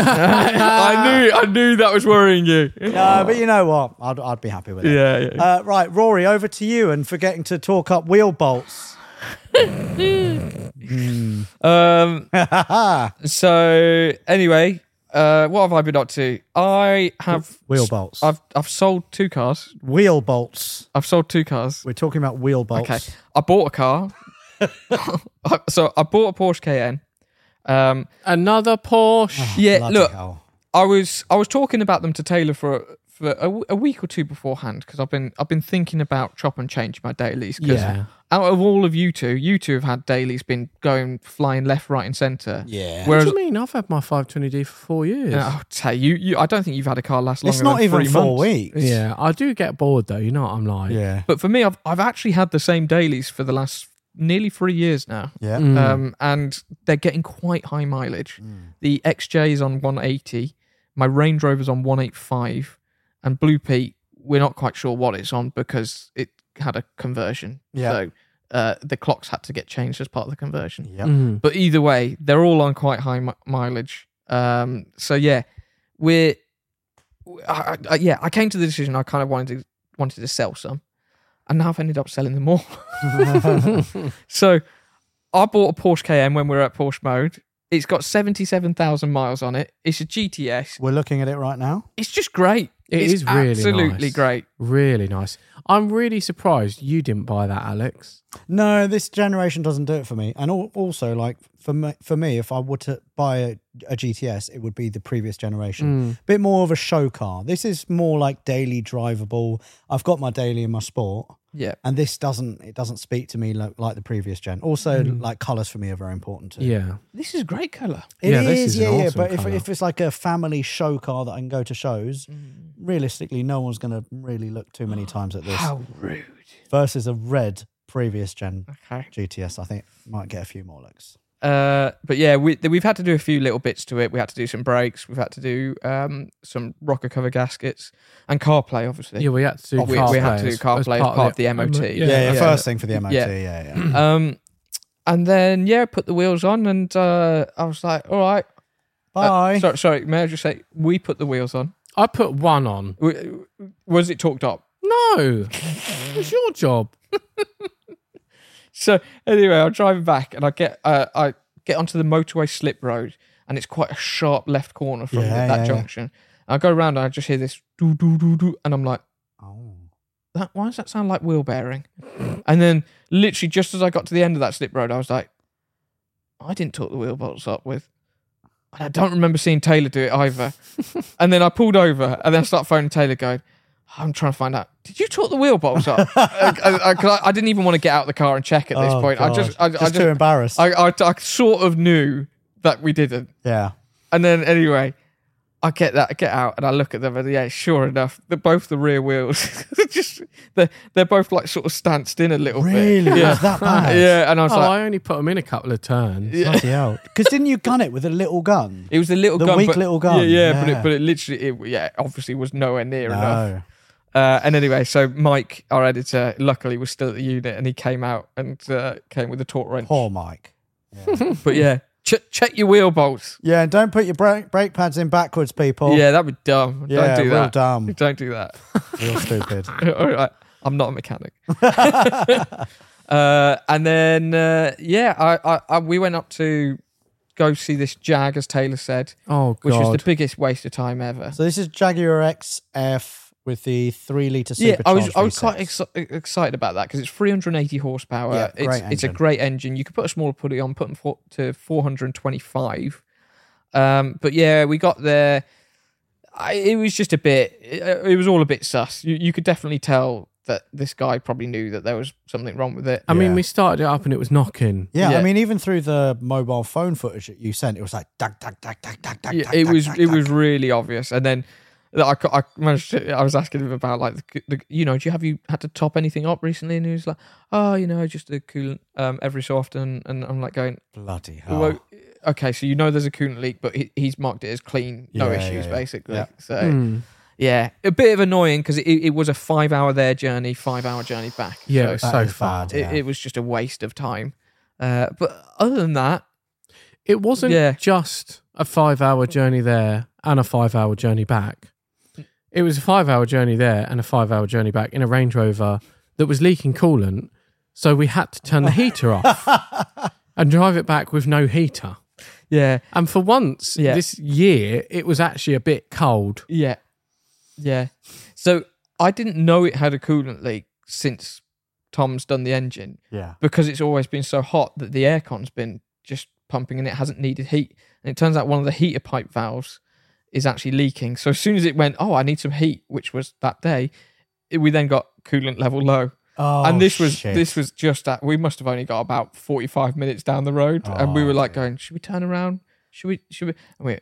Speaker 2: I knew, I knew that was worrying you.
Speaker 1: No, but you know what? I'd, I'd be happy with it.
Speaker 2: Yeah, yeah.
Speaker 1: Uh, right, Rory, over to you, and forgetting to talk up wheel bolts.
Speaker 2: Um. So anyway, uh, what have I been up to? I have
Speaker 1: Wheel bolts.
Speaker 2: I've I've sold two cars.
Speaker 1: Wheel bolts.
Speaker 2: I've sold two cars.
Speaker 1: We're talking about wheel bolts.
Speaker 2: Okay, I bought a car. So I bought a Porsche Cayenne. Um,
Speaker 3: Another Porsche.
Speaker 2: yeah,
Speaker 1: Bloody
Speaker 2: look,
Speaker 1: hell.
Speaker 2: I was I was talking about them to Taylor for for a, w- a week or two beforehand because I've been I've been thinking about chop and change my dailies. 'cause
Speaker 3: Yeah.
Speaker 2: Out of all of you two, you two have had dailies been going flying left, right, and centre.
Speaker 1: Yeah.
Speaker 3: What
Speaker 2: Whereas
Speaker 3: do you mean? I've had my five twenty D for four years.
Speaker 2: Uh, I'll tell you, you, I don't think you've had a car last longer
Speaker 1: It's not
Speaker 2: than
Speaker 1: even
Speaker 2: three
Speaker 1: four
Speaker 2: months.
Speaker 1: weeks.
Speaker 3: Yeah, I do get bored though. You know what I'm like.
Speaker 1: Yeah.
Speaker 2: But for me, I've I've actually had the same dailies for the last nearly three years now,
Speaker 1: Yeah.
Speaker 3: Mm.
Speaker 2: um, and they're getting quite high mileage. The X J is on one eighty, my Range Rover's on one eighty-five, and Blue Pete, we're not quite sure what it's on because it had a conversion.
Speaker 1: Yeah.
Speaker 2: So uh, the clocks had to get changed as part of the conversion.
Speaker 1: Yep.
Speaker 3: Mm.
Speaker 2: But either way, they're all on quite high mi- mileage. Um, so yeah, we're I, I, yeah. I came to the decision I kind of wanted to wanted to sell some, and now I've ended up selling them all. So I bought a Porsche Cayenne when we were at Porsche Mode. It's got seventy-seven thousand miles on it. It's a G T S.
Speaker 1: We're looking at it right now.
Speaker 2: It's just great.
Speaker 3: It
Speaker 2: it's
Speaker 3: is really
Speaker 2: absolutely
Speaker 3: nice.
Speaker 2: great.
Speaker 3: Really nice. I'm really surprised you didn't buy that, Alex.
Speaker 1: No, this generation doesn't do it for me. And al- also, like for me, for me, if I were to buy a, a G T S, it would be the previous generation. Bit more of a show car. This is more like daily drivable. I've got my daily in my sport.
Speaker 2: Yeah.
Speaker 1: And this doesn't, it doesn't speak to me like, like the previous gen. Also, like colours for me are very important too.
Speaker 3: Yeah.
Speaker 2: This is a great colour.
Speaker 1: It
Speaker 3: Yeah,
Speaker 1: is,
Speaker 3: this is an
Speaker 1: yeah, yeah.
Speaker 3: awesome
Speaker 1: But if,
Speaker 3: colour.
Speaker 1: if it's like a family show car that I can go to shows,
Speaker 2: Mm.
Speaker 1: realistically, no one's going to really look too many times at this.
Speaker 2: How rude.
Speaker 1: Versus a red previous gen
Speaker 2: Okay.
Speaker 1: G T S, I think might get a few more looks.
Speaker 2: Uh, but yeah, we we've had to do a few little bits to it. We had to do some brakes. We've had to do um some rocker cover gaskets and CarPlay, obviously.
Speaker 3: Yeah, we had to do
Speaker 2: Oh, we-
Speaker 3: car
Speaker 2: we had to
Speaker 3: play
Speaker 2: do
Speaker 3: as-
Speaker 2: car
Speaker 3: as
Speaker 2: play as part of the M O T.
Speaker 1: Yeah, yeah,
Speaker 2: yeah.
Speaker 1: first thing for the M O T.
Speaker 2: Yeah.
Speaker 1: Yeah, yeah.
Speaker 2: Um, and then yeah, put the wheels on, and uh, I was like, all right.
Speaker 1: Bye.
Speaker 2: Uh, sorry, sorry. May I just say we put the wheels on?
Speaker 3: I put one on.
Speaker 2: W- Was it talked up?
Speaker 3: No, it's your job.
Speaker 2: So anyway, I'm driving back, and I get uh, I get onto the motorway slip road, and it's quite a sharp left corner from
Speaker 1: Yeah,
Speaker 2: that
Speaker 1: yeah,
Speaker 2: junction. I go around, and I just hear this doo doo doo doo, and I'm like,
Speaker 1: Oh.
Speaker 2: that why does that sound like wheel bearing? And then literally just as I got to the end of that slip road, I was like, I didn't torque the wheel bolts up with. And I don't remember seeing Taylor do it either. And then I pulled over, and then I started phoning Taylor, going, I'm trying to find out, did you torque the wheel bolts up? I, I, I, I didn't even want to get out of the car and check at this
Speaker 1: Oh,
Speaker 2: point. I
Speaker 1: God.
Speaker 2: just, I,
Speaker 1: just,
Speaker 2: I just,
Speaker 1: too embarrassed.
Speaker 2: I, I, I sort of knew that we didn't.
Speaker 1: yeah.
Speaker 2: And then anyway, I get that, I get out, and I look at them, and yeah, sure enough, the both the rear wheels, just they're they're both like sort of stanced in a little
Speaker 1: Really?
Speaker 2: bit.
Speaker 1: It
Speaker 2: Yeah,
Speaker 1: was that bad?
Speaker 2: yeah. And I was
Speaker 3: Oh,
Speaker 2: like,
Speaker 3: I only put them in a couple of turns.
Speaker 1: Bloody hell. Because didn't you gun it with a little gun?
Speaker 2: it was a little
Speaker 1: The
Speaker 2: gun,
Speaker 1: weak
Speaker 2: but,
Speaker 1: little gun,
Speaker 2: Yeah, yeah, but
Speaker 1: yeah.
Speaker 2: it, but it literally, it, yeah, obviously was nowhere near enough.
Speaker 1: No.
Speaker 2: Uh, and anyway, so Mike, our editor, luckily was still at the unit, and he came out and uh, came with a torque wrench.
Speaker 1: Poor Mike.
Speaker 2: But yeah, ch- check your wheel bolts.
Speaker 1: Yeah, and don't put your brake, brake pads in backwards, people.
Speaker 2: Yeah, that'd be dumb.
Speaker 1: Yeah,
Speaker 2: Don't do
Speaker 1: real
Speaker 2: that.
Speaker 1: dumb.
Speaker 2: Don't do that.
Speaker 1: Real stupid.
Speaker 2: All right. I'm not a mechanic. uh, and then, uh, yeah, I, I, I, we went up to go see this Jag, as Taylor said,
Speaker 3: Oh, God.
Speaker 2: which was the biggest waste of time ever.
Speaker 1: So this is Jaguar X F with the three litre
Speaker 2: Yeah,
Speaker 1: supercharged
Speaker 2: I was I was
Speaker 1: V
Speaker 2: quite
Speaker 1: six.
Speaker 2: exci- excited about that because it's three hundred eighty horsepower.
Speaker 1: Yeah,
Speaker 2: it's
Speaker 1: great
Speaker 2: it's a
Speaker 1: engine.
Speaker 2: great engine. You could put a smaller pulley on, put them for, to four hundred twenty-five. Um, but yeah, we got there. I, it was just a bit. It, it was all a bit sus. You, you could definitely tell that this guy probably knew that there was something wrong with it.
Speaker 3: I mean,
Speaker 1: Yeah.
Speaker 3: we started it up and it was knocking.
Speaker 1: Yeah,
Speaker 2: Yeah.
Speaker 1: I mean, even through the mobile phone footage that you sent, it was like, dag, dag, dag, dag, dag, dag,
Speaker 2: Yeah,
Speaker 1: dag,
Speaker 2: it
Speaker 1: dag,
Speaker 2: was
Speaker 1: dag,
Speaker 2: it
Speaker 1: dag.
Speaker 2: was really obvious. And then I, I managed to, I was asking him about like the, the you know, do you have you had to top anything up recently? And he was like, oh, you know, just a coolant um, every so often. And I'm like going,
Speaker 1: Bloody hell.
Speaker 2: well, okay, so you know there's a coolant leak, but he, he's marked it as clean, no
Speaker 1: Yeah,
Speaker 2: issues,
Speaker 1: yeah, yeah.
Speaker 2: basically.
Speaker 1: Yeah.
Speaker 2: So
Speaker 3: Hmm.
Speaker 2: yeah, a bit of annoying because it, it was a five hour there journey, five hour journey back.
Speaker 3: Yeah,
Speaker 2: So
Speaker 3: it was
Speaker 1: That
Speaker 3: so
Speaker 1: is
Speaker 3: far.
Speaker 1: bad,
Speaker 2: it,
Speaker 1: yeah.
Speaker 2: it was just a waste of time. Uh, but other than that,
Speaker 3: It wasn't
Speaker 2: Yeah.
Speaker 3: just a five hour journey there and a five hour journey back. It was a five hour journey there and a five hour journey back in a Range Rover that was leaking coolant. So we had to turn the heater off and drive it back with no heater.
Speaker 2: yeah,
Speaker 3: And for once
Speaker 2: Yeah.
Speaker 3: this year, it was actually a bit cold.
Speaker 2: yeah, yeah. So I didn't know it had a coolant leak since Tom's done the engine.
Speaker 1: Yeah.
Speaker 2: Because it's always been so hot that the aircon's been just pumping and it hasn't needed heat. And it turns out one of the heater pipe valves is actually leaking. So as soon as it went, oh, I need some heat, which was that day, it, we then got coolant level low.
Speaker 1: Oh,
Speaker 2: and this was
Speaker 1: shit.
Speaker 2: this was just at, we must have only got about forty-five minutes down the road. and we
Speaker 1: Oh,
Speaker 2: were like
Speaker 1: dear.
Speaker 2: going, should we turn around? Should we, should we? And we went,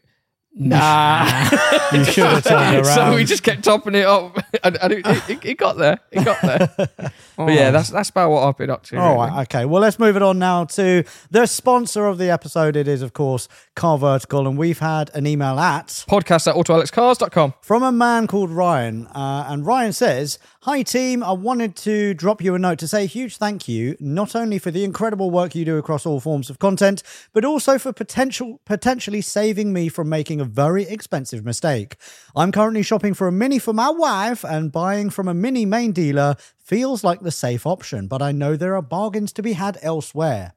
Speaker 3: Nah.
Speaker 1: You should have turned around.
Speaker 2: so we just kept topping it up. and and it, it, it got there. It got there. But yeah, that's that's about what I've been up to.
Speaker 1: All
Speaker 2: really.
Speaker 1: right, okay. Well, let's move it on now to the sponsor of the episode. It is, of course, Car Vertical, and we've had an email at
Speaker 2: Podcast at auto alex cars dot com.
Speaker 1: from a man called Ryan. Uh, and Ryan says, hi, team. I wanted to drop you a note to say a huge thank you, not only for the incredible work you do across all forms of content, but also for potential potentially saving me from making a very expensive mistake. I'm currently shopping for a Mini for my wife, and buying from a Mini main dealer feels like the safe option, but I know there are bargains to be had elsewhere.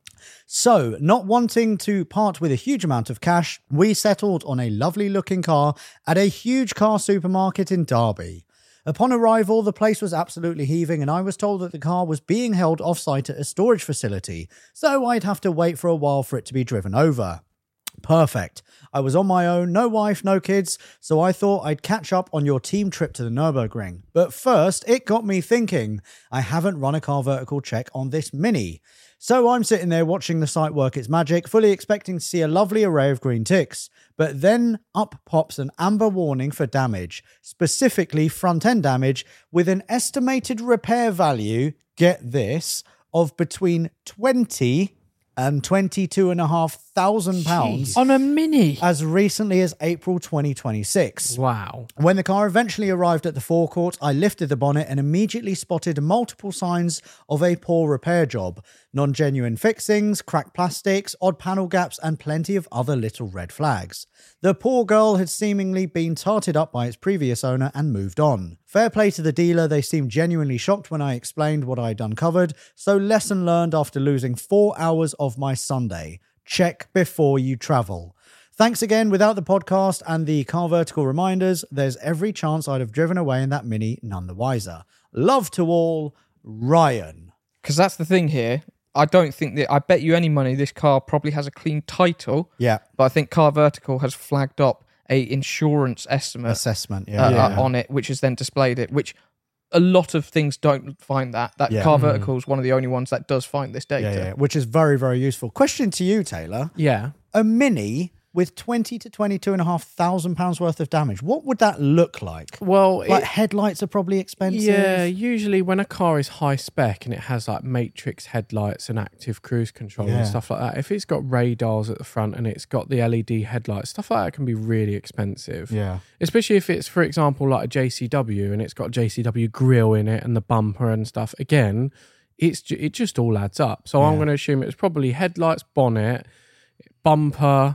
Speaker 1: So, not wanting to part with a huge amount of cash, we settled on a lovely looking car at a huge car supermarket in Derby. Upon arrival, the place was absolutely heaving, and I was told that the car was being held off-site at a storage facility, so I'd have to wait for a while for it to be driven over. Perfect. I was on my own, no wife, no kids, so I thought I'd catch up on your team trip to the Nürburgring. But first, it got me thinking, I haven't run a car vertical check on this Mini. So I'm sitting there watching the site work its magic, fully expecting to see a lovely array of green ticks. But then up pops an amber warning for damage, specifically front-end damage, with an estimated repair value, get this, of between twenty and twenty-two and a half thousand pounds
Speaker 2: On a Mini.
Speaker 1: as recently as April twenty twenty-six.
Speaker 3: Wow.
Speaker 1: When the car eventually arrived at the forecourt, I lifted the bonnet and immediately spotted multiple signs of a poor repair job. Non-genuine fixings, cracked plastics, odd panel gaps, and plenty of other little red flags. The poor girl had seemingly been tarted up by its previous owner and moved on. Fair play to the dealer, they seemed genuinely shocked when I explained what I'd uncovered, so lesson learned after losing four hours of my Sunday. Check before you travel. Thanks again. Without the podcast and the car vertical reminders, there's every chance I'd have driven away in that Mini none the wiser. Love to all, Ryan.
Speaker 2: Because that's the thing here. I don't think that, I bet you any money this car probably has a clean title,
Speaker 1: Yeah.
Speaker 2: but I think Car Vertical has flagged up a insurance estimate
Speaker 1: Assessment. Yeah.
Speaker 2: uh,
Speaker 1: yeah.
Speaker 2: uh, on it, which has then displayed it, which a lot of things don't find that. That
Speaker 1: Yeah.
Speaker 2: Car Vertical is one of the only ones that does find this data.
Speaker 1: Yeah, yeah, which is very, very useful. Question to you, Taylor.
Speaker 3: Yeah.
Speaker 1: A Mini with twenty to twenty-two and a half thousand pounds worth of damage. What would that look like?
Speaker 3: Well,
Speaker 1: Like
Speaker 3: it,
Speaker 1: headlights are probably expensive.
Speaker 3: yeah, usually when a car is high spec and it has like matrix headlights and active cruise control
Speaker 1: Yeah.
Speaker 3: and stuff like that, if it's got radars at the front and it's got the L E D headlights, stuff like that can be really expensive.
Speaker 1: Yeah.
Speaker 3: Especially if it's, for example, like a J C W and it's got J C W grille in it and the bumper and stuff. Again, it's ju- it just all adds up. So I'm
Speaker 1: Yeah.
Speaker 3: going to assume it was probably headlights, bonnet, bumper,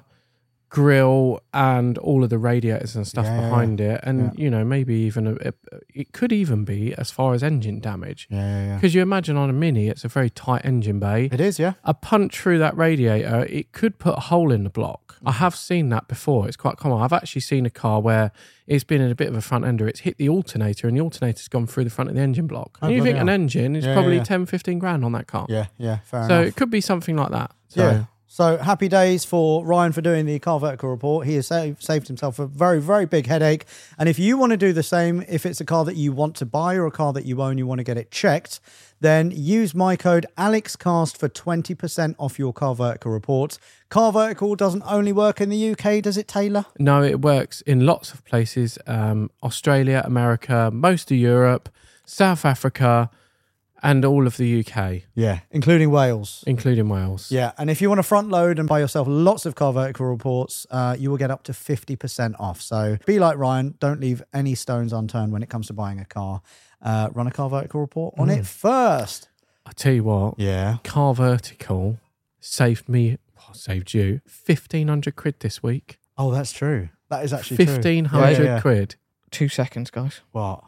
Speaker 3: grill, and all of the radiators and stuff
Speaker 1: Yeah, yeah,
Speaker 3: behind it. And,
Speaker 1: Yeah.
Speaker 3: you know, maybe even, a, a, it could even be as far as engine damage.
Speaker 1: Yeah, yeah, yeah.
Speaker 3: Because you imagine on a Mini, it's a very tight engine bay.
Speaker 1: It is, yeah.
Speaker 3: A punch through that radiator, it could put a hole in the block. I have seen that before. It's quite common. I've actually seen a car where it's been in a bit of a front ender. It's hit the alternator and the alternator's gone through the front of the engine block.
Speaker 1: Oh,
Speaker 3: and you
Speaker 1: bloody
Speaker 3: think an
Speaker 1: hell.
Speaker 3: engine is
Speaker 1: Yeah,
Speaker 3: probably
Speaker 1: yeah, yeah.
Speaker 3: ten, fifteen grand on that car.
Speaker 1: Yeah, yeah, fair
Speaker 3: so
Speaker 1: enough.
Speaker 3: it could be something like that. So,
Speaker 1: Yeah. So happy days for Ryan for doing the Car Vertical report. He has saved, saved himself a very, very big headache. And if you want to do the same, if it's a car that you want to buy or a car that you own, you want to get it checked, then use my code ALEXCAST for twenty percent off your Car Vertical report. Car Vertical doesn't only work in the U K, does it, Taylor?
Speaker 3: No, it works in lots of places. Um, Australia, America, most of Europe, South Africa, and all of the U K,
Speaker 1: Yeah, including Wales.
Speaker 3: including Wales.
Speaker 1: Yeah, and if you want to front load and buy yourself lots of Car Vertical reports, uh, you will get up to fifty percent off. So be like Ryan, don't leave any stones unturned when it comes to buying a car. Uh, run a Car Vertical report on it first.
Speaker 3: I tell you what,
Speaker 1: Yeah.
Speaker 3: Car Vertical saved me, well, saved you, fifteen hundred quid this week.
Speaker 1: Oh, that's true. That is actually true.
Speaker 3: fifteen hundred
Speaker 1: Yeah, yeah, yeah.
Speaker 3: quid.
Speaker 2: Two seconds, guys.
Speaker 1: What?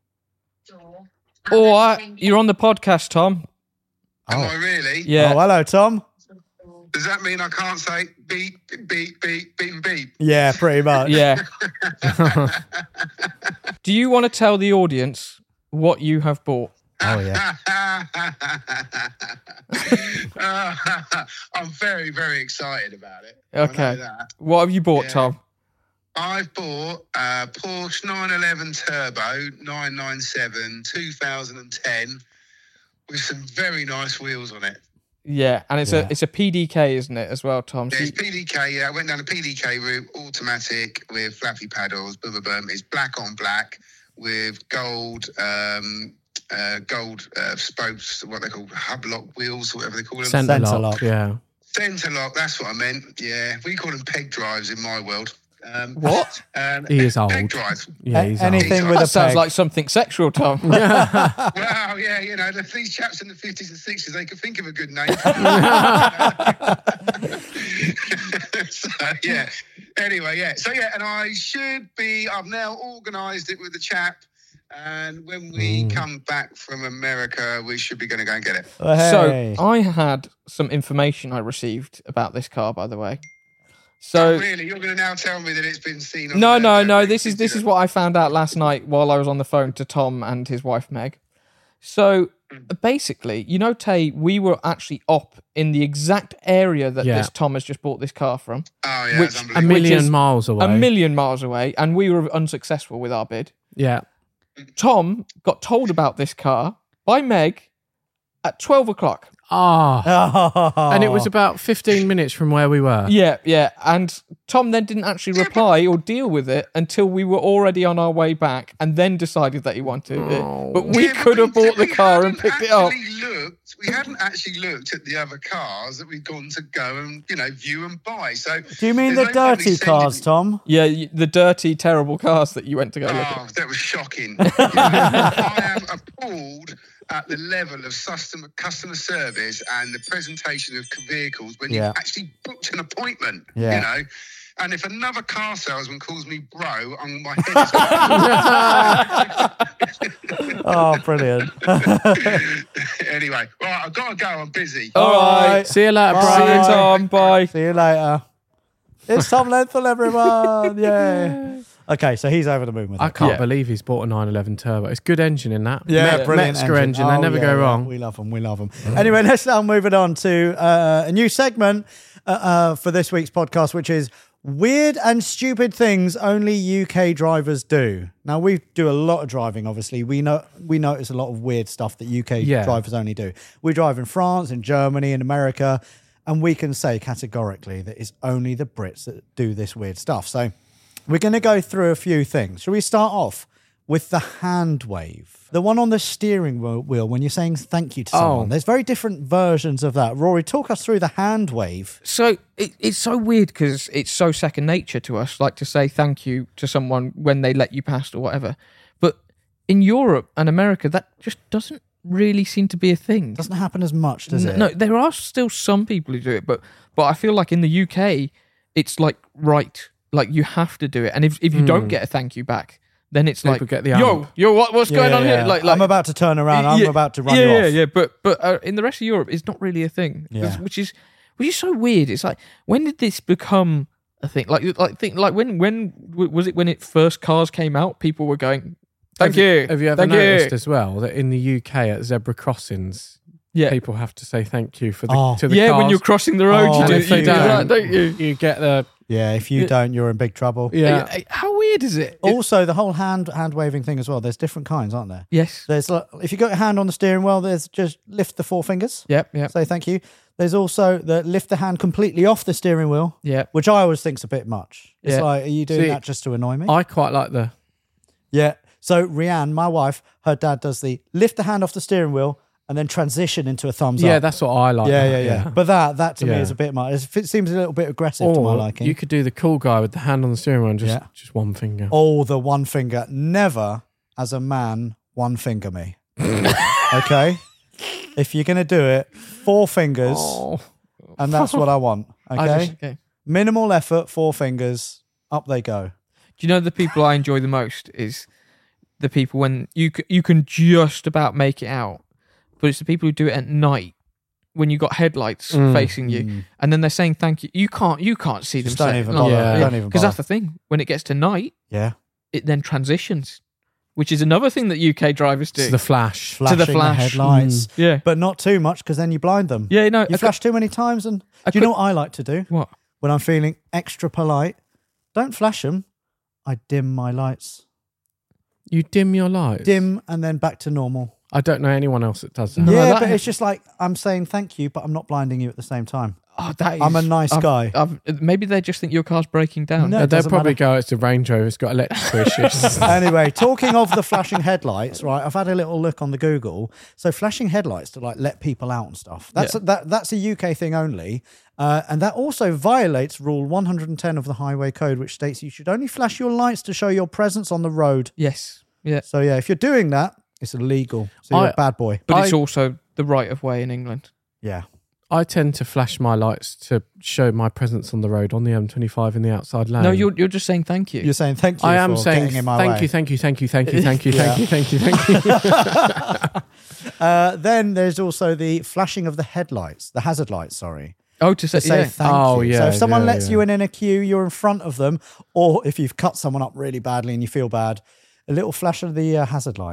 Speaker 2: Oh, I, you're on the podcast, Tom.
Speaker 4: Am
Speaker 1: Oh.
Speaker 4: I really?
Speaker 2: Yeah.
Speaker 1: Oh, hello, Tom.
Speaker 4: Does that mean I can't say beep, beep, beep, beep, and beep?
Speaker 1: Yeah, pretty much.
Speaker 2: Yeah. Do you want to tell the audience what you have bought?
Speaker 1: Oh, yeah.
Speaker 4: Uh, I'm very, very excited about it. I know
Speaker 2: Okay.
Speaker 4: that.
Speaker 2: What have you bought,
Speaker 4: Yeah.
Speaker 2: Tom?
Speaker 4: I've bought a Porsche nine eleven Turbo nine ninety-seven two thousand ten with some very nice wheels on it.
Speaker 2: Yeah, and it's
Speaker 1: Yeah.
Speaker 2: a it's a P D K, isn't it, as well, Tom? So
Speaker 4: Yeah,
Speaker 2: you-
Speaker 4: it's P D K. Yeah, I went down the P D K route, automatic with flappy paddles, boom, boom, boom. It's black on black with gold, um, uh, gold uh, spokes, what they call hub lock wheels, whatever they call them.
Speaker 3: Centre
Speaker 1: Centre
Speaker 3: lock,
Speaker 1: lock.
Speaker 3: yeah.
Speaker 4: Centre lock. That's what I meant. Yeah, we call them peg drives in my world. Um,
Speaker 2: What?
Speaker 4: Um,
Speaker 3: He is old.
Speaker 4: Peg drives.
Speaker 3: Yeah,
Speaker 1: A-
Speaker 3: he's
Speaker 1: anything
Speaker 3: old.
Speaker 1: with
Speaker 2: that
Speaker 1: a
Speaker 2: sounds
Speaker 1: peg.
Speaker 2: like something sexual, Tom.
Speaker 4: Well, yeah, you know, the, these chaps in the fifties and sixties, they could think of a good name. So, yeah. Anyway, yeah. So, yeah, and I should be, I've now organised it with the chap. And when we
Speaker 3: Mm.
Speaker 4: come back from America, we should be going to go and get it.
Speaker 1: Oh, hey.
Speaker 2: So I had some information I received about this car, by the way. So
Speaker 4: Really? You're going to now tell me that it's been seen on
Speaker 2: no,
Speaker 4: the-
Speaker 2: no,
Speaker 4: the-
Speaker 2: no. This is this is what I found out last night while I was on the phone to Tom and his wife Meg. So basically, you know, Tay, we were actually up in the exact area that
Speaker 3: Yeah.
Speaker 2: this Tom has just bought this car from,
Speaker 4: Oh, yeah,
Speaker 2: Which-
Speaker 4: it's
Speaker 3: A
Speaker 4: unbelievable.
Speaker 2: Which
Speaker 3: million
Speaker 2: is
Speaker 3: miles away.
Speaker 2: a million miles away, and we were unsuccessful with our bid.
Speaker 3: Yeah.
Speaker 2: Tom got told about this car by Meg at twelve o'clock.
Speaker 3: Ah. And it was about fifteen minutes from where we were.
Speaker 2: Yeah, yeah. And Tom then didn't actually reply or deal with it until we were already on our way back, and then decided that he wanted
Speaker 3: Oh.
Speaker 2: it. But we
Speaker 4: Yeah, but
Speaker 2: could have
Speaker 4: we-
Speaker 2: bought the
Speaker 4: we
Speaker 2: car and
Speaker 4: hadn't
Speaker 2: picked it up.
Speaker 4: actually Looked, we hadn't actually looked at the other cars that we'd gone to go and, you know, view and buy. So
Speaker 1: Do you mean the
Speaker 4: there's no point
Speaker 1: dirty
Speaker 4: me
Speaker 1: cars,
Speaker 4: sending-
Speaker 1: Tom?
Speaker 2: Yeah, y- the dirty, terrible cars that you went to go look at.
Speaker 4: Oh, that was shocking. You know, I am appalled at the level of customer customer service and the presentation of vehicles when
Speaker 1: Yeah.
Speaker 4: you actually booked an appointment.
Speaker 1: Yeah.
Speaker 4: You know. And if another car salesman calls me bro, on my head is
Speaker 1: Oh, brilliant.
Speaker 4: anyway, right, I've got to go. I'm busy.
Speaker 2: All right.
Speaker 3: See you later,
Speaker 1: Bye.
Speaker 2: See you,
Speaker 3: Brian.
Speaker 2: Tom. Bye.
Speaker 1: See you later. It's Tom Lenthal, everyone. Yay. Okay, so he's over the moon with
Speaker 3: I
Speaker 1: it.
Speaker 3: can't
Speaker 2: Yeah.
Speaker 3: believe he's bought a nine eleven turbo. It's good engine in that.
Speaker 1: Yeah,
Speaker 3: Me-
Speaker 1: brilliant
Speaker 3: Metzger engine. They
Speaker 1: Oh,
Speaker 3: never
Speaker 1: yeah,
Speaker 3: go
Speaker 1: yeah.
Speaker 3: wrong.
Speaker 1: We love them. We love them. Anyway, let's now move it on to uh, a new segment uh, uh, for this week's podcast, which is weird and stupid things only U K drivers do. Now, we do a lot of driving, obviously. We know we notice a lot of weird stuff that U K
Speaker 3: Yeah.
Speaker 1: drivers only do. We drive in France, in Germany, in America, and we can say categorically that it's only the Brits that do this weird stuff. So we're going to go through a few things. Shall we start off with the hand wave? The one on the steering wheel- wheel when you're saying thank you to someone.
Speaker 3: Oh.
Speaker 1: There's very different versions of that. Rory, talk us through the hand wave.
Speaker 2: So it, it's so weird because it's so second nature to us, like to say thank you to someone when they let you past or whatever. But in Europe and America, that just doesn't really seem to be a thing.
Speaker 1: Doesn't happen as much, does
Speaker 2: N-
Speaker 1: it?
Speaker 2: No, there are still some people who do it, but but I feel like in the U K, it's like right, like you have to do it, and if if you don't get a thank you back, then it's
Speaker 3: People
Speaker 2: like
Speaker 3: get the
Speaker 2: yo
Speaker 3: amp.
Speaker 2: yo what what's
Speaker 1: Yeah,
Speaker 2: going on
Speaker 1: yeah.
Speaker 2: here? Like, like
Speaker 1: I'm about to turn around. I'm
Speaker 2: yeah,
Speaker 1: about to run
Speaker 2: yeah,
Speaker 1: you
Speaker 2: yeah,
Speaker 1: off.
Speaker 2: yeah. But but uh, in the rest of Europe, it's not really a thing.
Speaker 1: Yeah.
Speaker 2: It's- which is which is so weird. It's like when did this become a thing? Like like think like when when w- was it when it first cars came out? People were going, thank
Speaker 3: have
Speaker 2: you.
Speaker 3: Have you ever
Speaker 2: thank
Speaker 3: noticed
Speaker 2: you.
Speaker 3: as well that in the U K at zebra crossings,
Speaker 2: Yeah.
Speaker 3: people have to say thank you for the
Speaker 1: Oh.
Speaker 3: to the
Speaker 2: Yeah,
Speaker 3: cars?
Speaker 2: when you're crossing the road,
Speaker 1: Oh,
Speaker 2: you
Speaker 3: and
Speaker 2: do,
Speaker 3: if
Speaker 2: you
Speaker 3: they
Speaker 2: do
Speaker 3: don't,
Speaker 2: that, don't you?
Speaker 3: you get the
Speaker 1: Yeah, if you
Speaker 2: Yeah.
Speaker 1: don't, you're in big trouble.
Speaker 3: yeah.
Speaker 2: Uh, How weird is it?
Speaker 1: Also, the whole hand hand waving thing as well. There's different kinds, aren't there?
Speaker 2: Yes.
Speaker 1: There's like, if you got your hand on the steering wheel, there's just lift the four fingers.
Speaker 2: Yep. Yep.
Speaker 1: Say thank you. There's also the lift the hand completely off the steering wheel,
Speaker 2: Yep.
Speaker 1: which I always think's a bit much. It's
Speaker 2: Yeah.
Speaker 1: like, are you doing
Speaker 3: See,
Speaker 1: that just to annoy me?
Speaker 3: I quite like the
Speaker 1: Yeah. So Rianne, my wife, her dad does the lift the hand off the steering wheel and then transition into a thumbs
Speaker 3: yeah.
Speaker 1: up.
Speaker 3: That's what I like.
Speaker 1: yeah,
Speaker 3: that,
Speaker 1: yeah, yeah, But that that to me
Speaker 3: Yeah.
Speaker 1: is a bit much. It seems a little bit aggressive to my
Speaker 3: Or
Speaker 1: liking.
Speaker 3: you could do the cool guy with the hand on the steering wheel and just
Speaker 1: Yeah.
Speaker 3: just one finger.
Speaker 1: Oh, the one finger. Never, as a man, one finger me. Okay? If you're going to do it, four fingers,
Speaker 3: Oh.
Speaker 1: and that's what I want. Okay?
Speaker 3: I just-
Speaker 2: Okay.
Speaker 1: Minimal effort, four fingers, up they go.
Speaker 2: Do you know the people I enjoy the most is the people when you c- you can just about make it out, but it's the people who do it at night when you got headlights
Speaker 3: Mm.
Speaker 2: facing you, and then they're saying thank you. You can't you can't see
Speaker 1: Just
Speaker 2: them.
Speaker 1: don't
Speaker 2: say-
Speaker 1: even
Speaker 2: no,
Speaker 1: bother.
Speaker 3: Yeah.
Speaker 1: Don't even
Speaker 2: because
Speaker 1: bother.
Speaker 2: that's the thing. When it gets to night,
Speaker 1: Yeah.
Speaker 2: it then transitions, which is another thing that U K drivers do.
Speaker 3: It's the flash.
Speaker 1: Flashing
Speaker 2: the flash.
Speaker 1: headlights.
Speaker 2: yeah,
Speaker 1: But not too much because then you blind them.
Speaker 2: yeah. No,
Speaker 1: You
Speaker 2: I
Speaker 1: flash too many times. And
Speaker 2: I
Speaker 1: do you know
Speaker 2: could-
Speaker 1: what I like to do
Speaker 2: could- what?
Speaker 1: when I'm feeling extra polite? Don't flash them. I dim my lights.
Speaker 3: You dim your lights.
Speaker 1: Dim and then back to normal.
Speaker 3: I don't know anyone else that does that.
Speaker 2: No,
Speaker 1: yeah,
Speaker 2: that-
Speaker 1: but it's just like I'm saying thank you, but I'm not blinding you at the same time.
Speaker 2: Oh, that is,
Speaker 1: I'm a nice
Speaker 2: I've-
Speaker 1: guy.
Speaker 2: I've- maybe they just think your car's breaking down.
Speaker 1: No.
Speaker 3: Uh,
Speaker 1: it
Speaker 3: They'll
Speaker 1: doesn't
Speaker 3: probably
Speaker 1: matter.
Speaker 3: go, it's a Range Rover, it's got electrical issues.
Speaker 1: Anyway, talking of the flashing headlights, right? I've had a little look on the Google. So flashing headlights to like let people out and stuff. That's
Speaker 2: Yeah.
Speaker 1: a, that that's a U K thing only, uh, and that also violates Rule one hundred ten of the Highway Code, which states you should only flash your lights to show your presence on the road.
Speaker 2: Yes, yeah,
Speaker 1: So yeah, if you're doing that, it's illegal. So you're
Speaker 3: I-
Speaker 1: a bad boy.
Speaker 2: but
Speaker 3: I-
Speaker 2: it's also the right of way in England.
Speaker 1: Yeah.
Speaker 3: I tend to flash my lights to show my presence on the road on the M twenty-five in the outside lane.
Speaker 2: No, you're you're just saying thank you.
Speaker 1: You're saying thank you.
Speaker 3: I am
Speaker 1: for
Speaker 3: saying
Speaker 1: getting in my
Speaker 3: thank
Speaker 1: way.
Speaker 3: you, thank you, thank you, thank you, thank you,
Speaker 1: Yeah.
Speaker 3: thank you, thank you, thank you.
Speaker 1: Uh, then there's also the flashing of the headlights, the hazard lights. Sorry.
Speaker 2: oh, to say,
Speaker 1: To say
Speaker 2: yeah.
Speaker 1: thank
Speaker 3: Oh,
Speaker 1: you. So
Speaker 3: yeah,
Speaker 1: if someone
Speaker 3: yeah,
Speaker 1: lets
Speaker 3: yeah.
Speaker 1: you in in a queue, you're in front of them, or if you've cut someone up really badly and you feel bad, a little flash of the uh, hazard lights.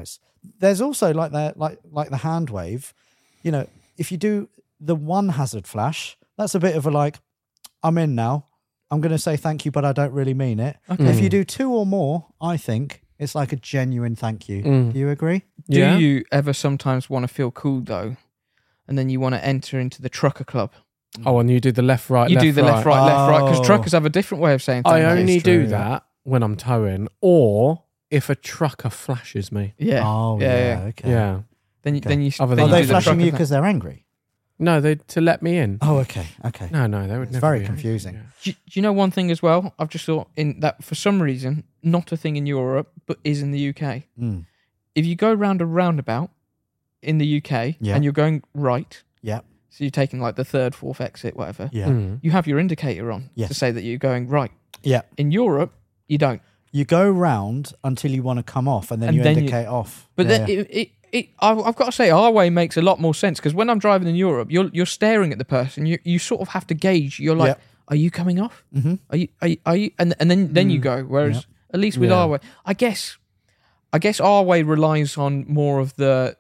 Speaker 1: there's also like the like like the hand wave. You know, if you do the one hazard flash, that's a bit of a like, I'm in now. I'm going to say thank you, but I don't really mean it.
Speaker 2: Okay.
Speaker 1: If you do two or more, I think it's like a genuine thank you.
Speaker 3: Mm.
Speaker 1: Do you agree?
Speaker 2: Do
Speaker 3: Yeah.
Speaker 2: you ever sometimes want to feel cool though, and then you want to enter into the trucker club?
Speaker 3: Oh, and you do the left, right,
Speaker 2: You
Speaker 3: left,
Speaker 2: do the
Speaker 3: right.
Speaker 2: left, right, left, right,
Speaker 1: Oh.
Speaker 2: because truckers have a different way of saying
Speaker 3: I
Speaker 2: thank you.
Speaker 3: only
Speaker 1: It's true,
Speaker 3: do
Speaker 1: yeah.
Speaker 3: that when I'm towing, or if a trucker flashes me.
Speaker 2: Yeah.
Speaker 1: Oh,
Speaker 2: Yeah,
Speaker 1: yeah.
Speaker 2: yeah.
Speaker 1: Okay.
Speaker 3: Yeah.
Speaker 2: Then you,
Speaker 1: Okay.
Speaker 2: then you.
Speaker 3: Other
Speaker 2: then
Speaker 1: Are
Speaker 3: than
Speaker 2: you
Speaker 1: they
Speaker 2: do the
Speaker 1: flashing
Speaker 2: trucker
Speaker 1: you
Speaker 2: thing.
Speaker 1: because they're angry?
Speaker 3: No, they to let me in.
Speaker 1: Oh, okay. Okay.
Speaker 3: No, no, they would
Speaker 1: It's
Speaker 3: never.
Speaker 1: very
Speaker 3: be
Speaker 1: confusing.
Speaker 3: angry.
Speaker 2: Do, do you know one thing as well? I've just thought in that for some reason, not a thing in Europe, but is in the U K.
Speaker 1: Mm.
Speaker 2: If you go round a roundabout in the U K
Speaker 1: Yeah.
Speaker 2: and you're going right,
Speaker 1: Yeah.
Speaker 2: so you're taking like the third, fourth exit, whatever,
Speaker 1: Yeah.
Speaker 3: Mm.
Speaker 2: you have your indicator on
Speaker 1: Yes.
Speaker 2: to say that you're going right.
Speaker 1: Yeah.
Speaker 2: In Europe, you don't.
Speaker 1: You go round until you want to come off, and then
Speaker 2: And
Speaker 1: you
Speaker 2: then you-
Speaker 1: indicate off.
Speaker 2: But
Speaker 1: Yeah,
Speaker 2: then
Speaker 1: yeah.
Speaker 2: it, it, it, I've I've got to say, our way makes a lot more sense because when I'm driving in Europe, you're you're staring at the person. You you sort of have to gauge. You're like,
Speaker 1: Yep.
Speaker 2: are you coming off?
Speaker 1: Mhm.
Speaker 2: Are you are you, are you? And and then then you go. Whereas
Speaker 1: Yep.
Speaker 2: at least with
Speaker 3: Yeah.
Speaker 2: our way, I guess, I guess our way relies on more of the.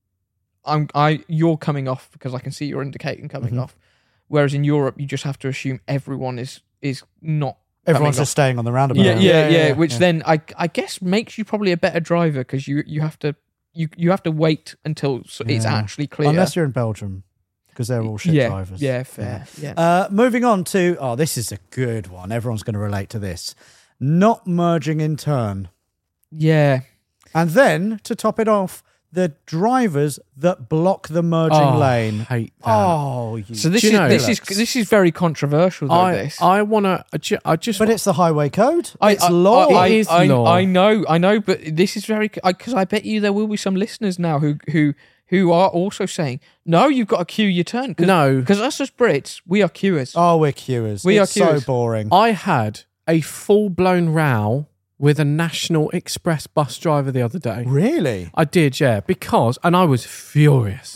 Speaker 2: I'm I you're coming off because I can see you're indicating coming
Speaker 1: Mhm.
Speaker 2: off. Whereas in Europe, you just have to assume everyone is is not.
Speaker 1: Everyone's
Speaker 2: coming
Speaker 1: just staying on the roundabout.
Speaker 2: Yeah, yeah, yeah. Which
Speaker 1: yeah.
Speaker 2: then I I guess makes you probably a better driver because you you have to you you have to wait until s- it's
Speaker 1: Yeah.
Speaker 2: actually clear.
Speaker 1: Unless you're in Belgium, because they're all shit
Speaker 2: yeah,
Speaker 1: drivers.
Speaker 2: yeah, fair. Yeah.
Speaker 1: Uh, moving on to, oh, this is a good one. Everyone's going to relate to this. Not merging in turn.
Speaker 2: yeah.
Speaker 1: And then, to top it off, the drivers that block the merging
Speaker 3: Oh,
Speaker 1: lane.
Speaker 3: hate that.
Speaker 1: Oh, you
Speaker 2: So this
Speaker 3: Do
Speaker 2: is
Speaker 3: you know-
Speaker 2: this is this is very controversial though.
Speaker 3: I,
Speaker 2: this.
Speaker 3: I want to. I just.
Speaker 1: But it's the highway code.
Speaker 2: I-
Speaker 1: It's
Speaker 2: I-
Speaker 1: law.
Speaker 2: I,
Speaker 3: It is
Speaker 2: I,
Speaker 3: law.
Speaker 2: I know, I know, but this is very because I, I bet you there will be some listeners now who who who are also saying, no, you've got to queue your turn. Cause,
Speaker 3: No.
Speaker 2: because us as Brits, we are queuers.
Speaker 1: oh, we're queuers.
Speaker 2: We
Speaker 1: it's
Speaker 2: are queuers.
Speaker 1: so boring.
Speaker 3: I had a full blown row with a National Express bus driver the other day.
Speaker 1: Really?
Speaker 3: I did, yeah, because, and I was furious.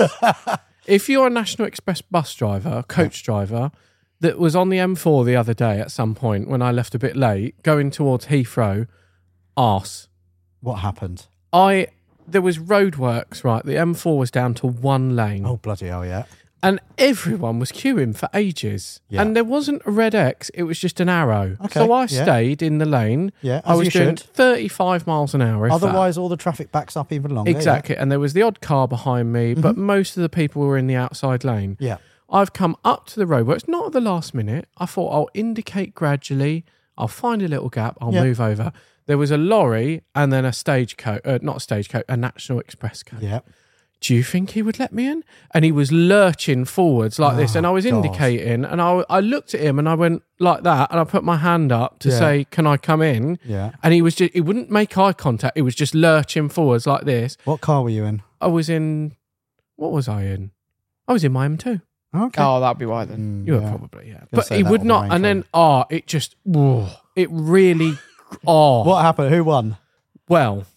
Speaker 3: If you're a National Express bus driver, coach driver, that was on the M four the other day at some point when I left a bit late, going towards Heathrow, arse.
Speaker 1: What happened?
Speaker 3: I, there was roadworks, right? The M four was down to one lane.
Speaker 1: Oh, bloody hell, yeah.
Speaker 3: And everyone was queuing for ages.
Speaker 1: Yeah.
Speaker 3: And there wasn't a red X, it was just an arrow.
Speaker 1: Okay,
Speaker 3: So I
Speaker 1: yeah.
Speaker 3: stayed in the lane.
Speaker 1: Yeah,
Speaker 3: I
Speaker 1: as
Speaker 3: was
Speaker 1: you
Speaker 3: doing
Speaker 1: should.
Speaker 3: thirty-five miles an hour. if that.
Speaker 1: Otherwise, all the traffic backs up even longer.
Speaker 3: Exactly. And there was the odd car behind me, but most of the people were in the outside lane.
Speaker 1: Yeah.
Speaker 3: I've come up to the roadworks, not at the last minute. I thought I'll indicate gradually. I'll find a little gap. I'll
Speaker 1: Yeah.
Speaker 3: move over. There was a lorry and then a stagecoach, uh, not a stagecoach, a National Express coach.
Speaker 1: Yeah.
Speaker 3: Do you think he would let me in? And he was lurching forwards like this.
Speaker 1: Oh,
Speaker 3: And I was
Speaker 1: God.
Speaker 3: indicating and I, I looked at him and I went like that. And I put my hand up to
Speaker 1: Yeah.
Speaker 3: say, can I come in?
Speaker 1: Yeah.
Speaker 3: And he was just, he wouldn't make eye contact. He was just lurching forwards like this.
Speaker 1: What car were you in?
Speaker 3: I was in, what was I in? I was in my M two.
Speaker 1: Okay.
Speaker 2: Oh, that'd be why then.
Speaker 1: Mm,
Speaker 3: You were
Speaker 1: yeah.
Speaker 3: probably, yeah. But
Speaker 1: say
Speaker 3: he
Speaker 1: that
Speaker 3: would
Speaker 1: on the
Speaker 3: not.
Speaker 1: Range
Speaker 3: And then,
Speaker 1: Rover.
Speaker 3: oh, it just, whoa, it really, oh.
Speaker 1: What happened? Who won?
Speaker 3: Well,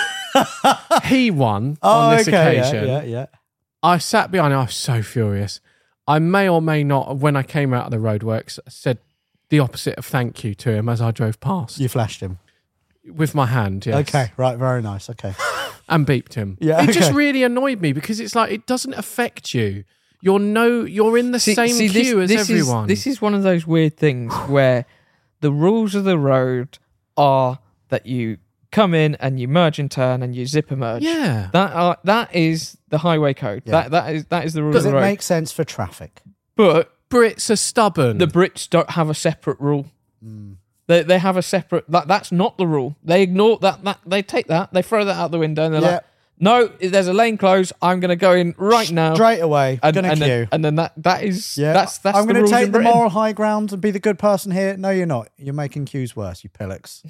Speaker 3: he won
Speaker 1: Oh,
Speaker 3: on this
Speaker 1: okay. yeah,
Speaker 3: occasion.
Speaker 1: Yeah, yeah.
Speaker 3: I sat behind him. I was so furious. I may or may not, when I came out of the roadworks, said the opposite of thank you to him as I drove past
Speaker 1: You flashed him.
Speaker 3: with my hand. Yes.
Speaker 1: Okay, right. Very nice. Okay.
Speaker 3: And beeped him.
Speaker 1: Yeah,
Speaker 3: It just
Speaker 1: okay.
Speaker 3: really annoyed me because it's like it doesn't affect you. You're no. You're in the same queue as everyone.
Speaker 2: Is, this is one of those weird things where the rules of the road are that you come in and you merge and turn and you zipper merge.
Speaker 3: yeah.
Speaker 2: That are, that is the highway code.
Speaker 1: Yeah.
Speaker 2: That that is that is the rule
Speaker 1: Does
Speaker 2: of
Speaker 1: it
Speaker 2: the road.
Speaker 1: make sense for traffic?
Speaker 2: but
Speaker 3: Brits are stubborn.
Speaker 2: the Brits don't have a separate rule.
Speaker 1: Mm.
Speaker 2: They they have a separate that that's not the rule. They ignore that that they take that, they throw that out the window and they're
Speaker 1: Yeah.
Speaker 2: like, no, there's a lane closed. I'm going to go in right now.
Speaker 1: Straight away.
Speaker 2: and,
Speaker 1: Gonna
Speaker 2: and
Speaker 1: queue.
Speaker 2: then, and then that that is
Speaker 1: Yeah.
Speaker 2: that's that's
Speaker 1: I'm
Speaker 2: the
Speaker 1: gonna
Speaker 2: rules
Speaker 1: take
Speaker 2: in
Speaker 1: the
Speaker 2: Britain.
Speaker 1: moral high ground and be the good person here. No, you're not. You're making queues worse, you pillocks.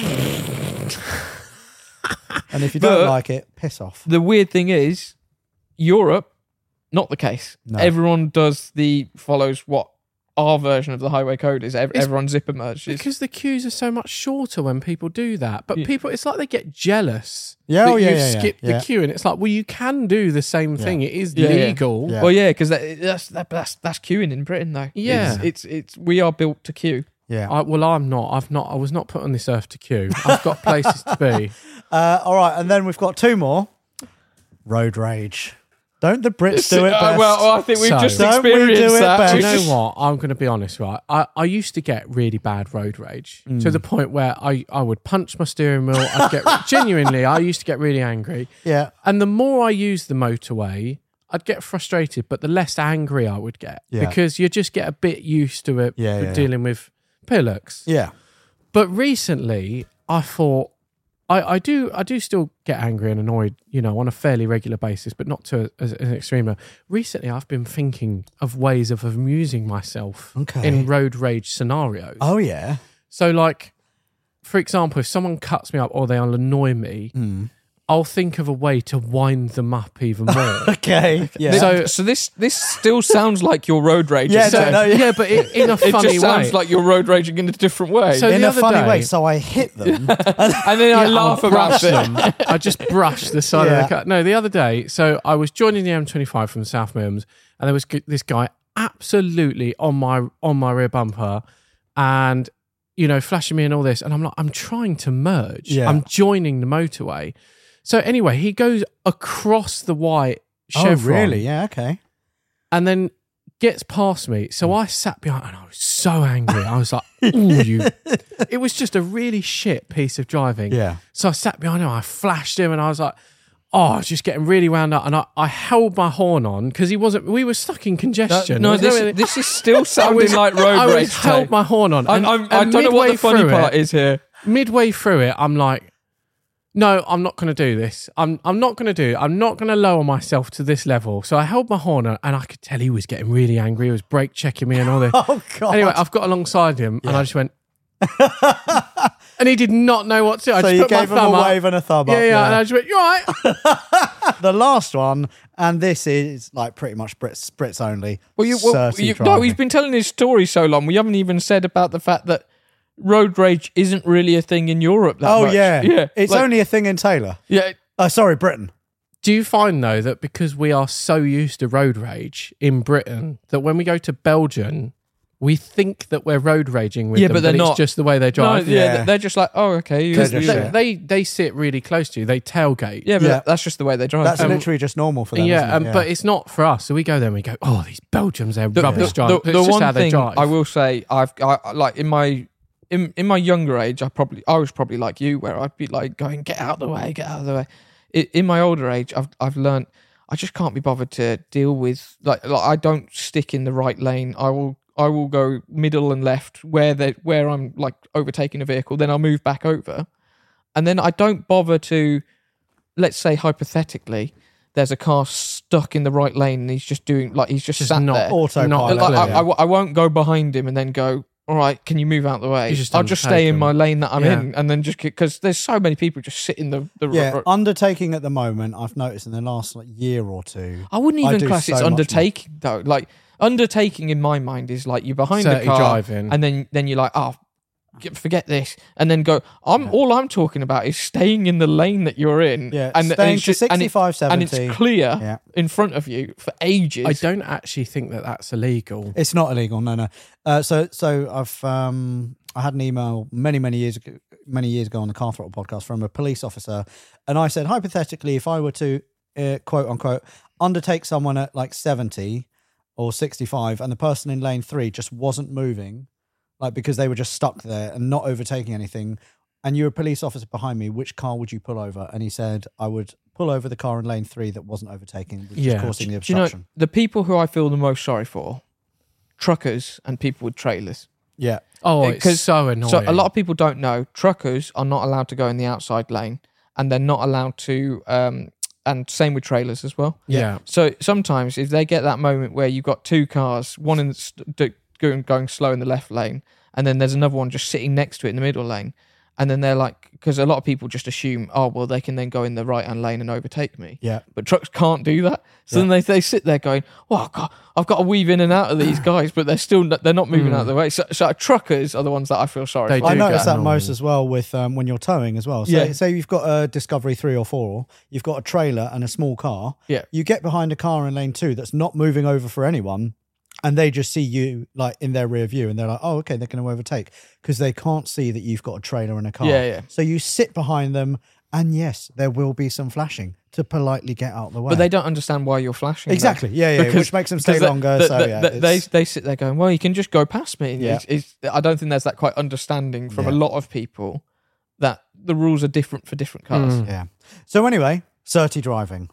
Speaker 1: And if you don't
Speaker 2: But-
Speaker 1: like it, piss off.
Speaker 2: The weird thing is, Europe, not the case.
Speaker 1: No.
Speaker 2: Everyone does the follows what our version of the highway code is. Ev-
Speaker 3: It's
Speaker 2: everyone zipper merges.
Speaker 3: because the queues are so much shorter when people do that. But
Speaker 2: Yeah.
Speaker 3: people, it's like they get jealous.
Speaker 1: Yeah,
Speaker 3: that
Speaker 1: oh, yeah,
Speaker 3: you've
Speaker 1: yeah, yeah,
Speaker 3: skipped
Speaker 1: yeah.
Speaker 3: the queue, and it's like, well, you can do the same
Speaker 1: Yeah.
Speaker 3: thing. It is
Speaker 2: Yeah, yeah.
Speaker 3: legal.
Speaker 1: Yeah.
Speaker 2: Well, yeah, because that, that's that, that's that's queuing in Britain though.
Speaker 3: Yeah.
Speaker 2: it's, it's it's we are built to queue.
Speaker 1: Yeah.
Speaker 3: I, well, I'm not. I've not. I was not put on this earth to queue. I've got places to be.
Speaker 1: Uh, all right, and then we've got two more. Road rage. Don't the Brits do it
Speaker 2: Uh,
Speaker 1: best?
Speaker 2: well, I think we've
Speaker 3: So-
Speaker 2: just
Speaker 1: Don't we do
Speaker 2: experienced
Speaker 1: it
Speaker 2: that.
Speaker 1: best?
Speaker 3: Do you know what? I'm going to be honest, right? I, I used to get really bad road rage to the point where I, I would punch my steering wheel. I'd get genuinely, I used to get really angry.
Speaker 1: Yeah.
Speaker 3: And the more I used the motorway, I'd get frustrated, but the less angry I would get
Speaker 1: Yeah.
Speaker 3: because you just get a bit used to it
Speaker 1: Yeah, yeah,
Speaker 3: dealing with pillocks.
Speaker 1: Yeah.
Speaker 3: But recently, I thought I, I do I do still get angry and annoyed, you know, on a fairly regular basis, but not to as, as an extreme. Recently, I've been thinking of ways of amusing myself
Speaker 1: Okay.
Speaker 3: in road rage scenarios.
Speaker 1: Oh, yeah.
Speaker 3: So, like, for example, if someone cuts me up or they'll annoy me,
Speaker 1: Hmm.
Speaker 3: I'll think of a way to wind them up even more.
Speaker 1: Okay. Yeah.
Speaker 3: So-
Speaker 2: So this this still sounds like your road rage.
Speaker 1: Yeah,
Speaker 2: so
Speaker 1: no, no,
Speaker 3: yeah, but in, in a
Speaker 2: it
Speaker 3: funny
Speaker 2: just sounds
Speaker 3: way.
Speaker 2: like you're road raging in a different way.
Speaker 3: So
Speaker 1: in
Speaker 3: the
Speaker 1: a
Speaker 3: other
Speaker 1: funny
Speaker 3: day-
Speaker 1: way. So I hit them.
Speaker 2: and then I
Speaker 3: Yeah,
Speaker 2: laugh
Speaker 3: I'll
Speaker 2: about
Speaker 3: brush
Speaker 2: it.
Speaker 3: them. I just brushed the side
Speaker 1: Yeah.
Speaker 3: of the car. No, the other day, so I was joining the M twenty-five from South Mims, and there was g- this guy absolutely on my on my rear bumper, and you know, flashing me and all this, and I'm like, I'm trying to merge.
Speaker 1: Yeah.
Speaker 3: I'm joining the motorway. So anyway, he goes across the white
Speaker 1: Oh,
Speaker 3: chevron,
Speaker 1: really? Yeah. Okay.
Speaker 3: and then gets past me. So I sat behind, and I was so angry. I was like, "Ooh, you!" It was just a really shit piece of driving.
Speaker 1: Yeah.
Speaker 3: So I sat behind him, I flashed him, and I was like, oh, I was just getting really wound up. And I, I held my horn on because he wasn't, we were stuck in congestion.
Speaker 2: No,
Speaker 3: There was
Speaker 2: this,
Speaker 3: no-
Speaker 2: this is still
Speaker 3: I
Speaker 2: sounding
Speaker 3: was-
Speaker 2: like road
Speaker 3: I
Speaker 2: rage.
Speaker 3: was held
Speaker 2: Tate.
Speaker 3: my horn on.
Speaker 2: I'm,
Speaker 3: and-
Speaker 2: I'm, I
Speaker 3: and
Speaker 2: don't know what the
Speaker 3: midway
Speaker 2: funny
Speaker 3: through
Speaker 2: part
Speaker 3: it-
Speaker 2: is here.
Speaker 3: Midway through it, I'm like, no, I'm not going to do this. I'm I'm not going to do it. I'm not going to lower myself to this level. So I held my horn on, and I could tell he was getting really angry. He was brake checking me and all this.
Speaker 1: Oh God.
Speaker 3: Anyway, I've got alongside him, and I just went, and he did not know what to do. I
Speaker 1: so
Speaker 3: just
Speaker 1: you
Speaker 3: put my
Speaker 1: gave him a
Speaker 3: thumb up.
Speaker 1: wave and a thumb
Speaker 3: Yeah,
Speaker 1: up.
Speaker 3: yeah, and I just went, you all right?
Speaker 1: The last one, and this is like pretty much Brits, Brits only.
Speaker 2: Well, you, well,
Speaker 1: Surly
Speaker 2: you, no,
Speaker 1: driving.
Speaker 2: he's been telling his story so long. We haven't even said about the fact that road rage isn't really a thing in Europe. That
Speaker 1: Oh
Speaker 2: much.
Speaker 1: yeah,
Speaker 2: yeah.
Speaker 1: It's
Speaker 2: like-
Speaker 1: only a thing in Taylor.
Speaker 2: yeah.
Speaker 1: Oh, sorry, Britain.
Speaker 3: Do you find though that because we are so used to road rage in Britain that when we go to Belgium, we think that we're road raging with
Speaker 2: Yeah,
Speaker 3: them,
Speaker 2: but they're
Speaker 3: it's
Speaker 2: not.
Speaker 3: just the way they
Speaker 2: No,
Speaker 3: drive.
Speaker 2: yeah,
Speaker 1: Yeah.
Speaker 2: they're just like, oh, okay.
Speaker 3: Because
Speaker 1: They're
Speaker 3: they,
Speaker 1: just-
Speaker 3: they they sit really close to you. They tailgate.
Speaker 2: yeah, but
Speaker 1: Yeah.
Speaker 2: that's just the way they drive.
Speaker 1: That's
Speaker 2: Um,
Speaker 1: literally just normal for them.
Speaker 3: yeah,
Speaker 1: isn't it?
Speaker 3: um, but it's not for us. So we go there and we go, oh, these Belgians, they're
Speaker 2: the,
Speaker 3: rubbish
Speaker 2: the,
Speaker 3: drivers.
Speaker 2: the,
Speaker 3: It's
Speaker 2: the
Speaker 3: just how
Speaker 2: one
Speaker 3: they
Speaker 2: thing
Speaker 3: drive.
Speaker 2: I will say, I've I, like in my in in my younger age, I probably I was probably like you, where I'd be like going, get out of the way, get out of the way. I, in my older age, I've I've learned I just can't be bothered to deal with like, like I don't stick in the right lane. I will I will go middle and left where they where I'm like overtaking a vehicle. Then I'll move back over, and then I don't bother to, let's say hypothetically, there's a car stuck in the right lane and he's just doing like he's just,
Speaker 3: Just
Speaker 2: sat
Speaker 3: not
Speaker 2: there.
Speaker 1: autopilot.
Speaker 3: not
Speaker 2: Like, I,
Speaker 3: clear.
Speaker 2: I, I won't go behind him and then go, all right, can you move out the way?
Speaker 3: You just
Speaker 2: I'll just stay in
Speaker 3: undertake
Speaker 2: my
Speaker 3: him.
Speaker 2: lane that I'm
Speaker 3: Yeah.
Speaker 2: in, and then just because there's so many people just sit in the the.
Speaker 1: yeah,
Speaker 2: ro-
Speaker 1: undertaking at the moment, I've noticed in the last like year or two.
Speaker 2: I wouldn't
Speaker 1: I
Speaker 2: even
Speaker 1: do
Speaker 2: class
Speaker 1: so
Speaker 2: it's
Speaker 1: much more.
Speaker 2: undertaking though. Like undertaking in my mind is like you're behind the
Speaker 3: Dirty
Speaker 2: car,
Speaker 3: driving.
Speaker 2: and then then you're like, oh, get- forget this, and then go. I'm
Speaker 1: Yeah.
Speaker 2: all I'm talking about is staying in the lane that you're in,
Speaker 1: Yeah,
Speaker 2: and, and
Speaker 1: staying
Speaker 2: it's
Speaker 1: to
Speaker 2: just and, it-
Speaker 1: sixty-five,
Speaker 2: and it's
Speaker 1: seventy.
Speaker 2: clear
Speaker 1: Yeah.
Speaker 2: in front of you for ages.
Speaker 3: I don't actually think that that's illegal.
Speaker 1: It's not illegal, no, no. Uh, so, so I've um, I had an email many, many years ago, many years ago on the Car Throttle podcast from a police officer, and I said hypothetically, if I were to uh, quote unquote undertake someone at like seventy or sixty-five, and the person in lane three just wasn't moving, like because they were just stuck there and not overtaking anything, and you're a police officer behind me, which car would you pull over? And he said I would pull over the car in lane three that wasn't overtaking, which
Speaker 3: Yeah.
Speaker 1: was causing the
Speaker 2: Do you know
Speaker 1: obstruction.
Speaker 2: the people who I feel the most sorry for? Truckers and people with trailers.
Speaker 1: Yeah.
Speaker 3: Oh,
Speaker 2: Because-
Speaker 3: it's so annoying.
Speaker 2: So a lot of people don't know truckers are not allowed to go in the outside lane, and they're not allowed to. Um, and same with trailers as well.
Speaker 3: yeah.
Speaker 2: So sometimes if they get that moment where you've got two cars, one in the st- do- going going slow in the left lane, and then there's another one just sitting next to it in the middle lane, and then they're like, because a lot of people just assume, oh well, they can then go in the right hand lane and overtake me.
Speaker 1: Yeah.
Speaker 2: But trucks can't do that. So then they, they sit there going, "Oh, I've got, I've got to weave in and out of these guys," but they're still not, they're not moving out of the way. So, so truckers are the ones that I feel sorry
Speaker 3: They
Speaker 2: for.
Speaker 1: I
Speaker 3: do
Speaker 1: noticed
Speaker 3: get
Speaker 1: that most
Speaker 3: annoying.
Speaker 1: as well with um, when you're towing as well. So,
Speaker 2: Yeah.
Speaker 1: say you've got a Discovery three or four, you've got a trailer and a small car.
Speaker 2: Yeah.
Speaker 1: You get behind a car in lane two that's not moving over for anyone, and they just see you like in their rear view, and they're like, "Oh, okay, they're going to overtake," because they can't see that you've got a trailer and a car.
Speaker 2: Yeah, yeah.
Speaker 1: So you sit behind them, and yes, there will be some flashing to politely get out of the way.
Speaker 2: But they don't understand why you're flashing.
Speaker 1: Exactly.
Speaker 2: though.
Speaker 1: Yeah, yeah.
Speaker 2: Because-
Speaker 1: which makes them stay
Speaker 2: because they-
Speaker 1: longer.
Speaker 2: the-
Speaker 1: so
Speaker 2: the-
Speaker 1: yeah,
Speaker 2: the- they
Speaker 1: it's-
Speaker 2: they sit there going, well, you can just go past me.
Speaker 1: Yeah.
Speaker 2: It's, it's, I don't think there's that quite understanding from
Speaker 1: Yeah.
Speaker 2: a lot of people that the rules are different for different cars.
Speaker 3: Mm.
Speaker 1: yeah. So anyway, certi driving.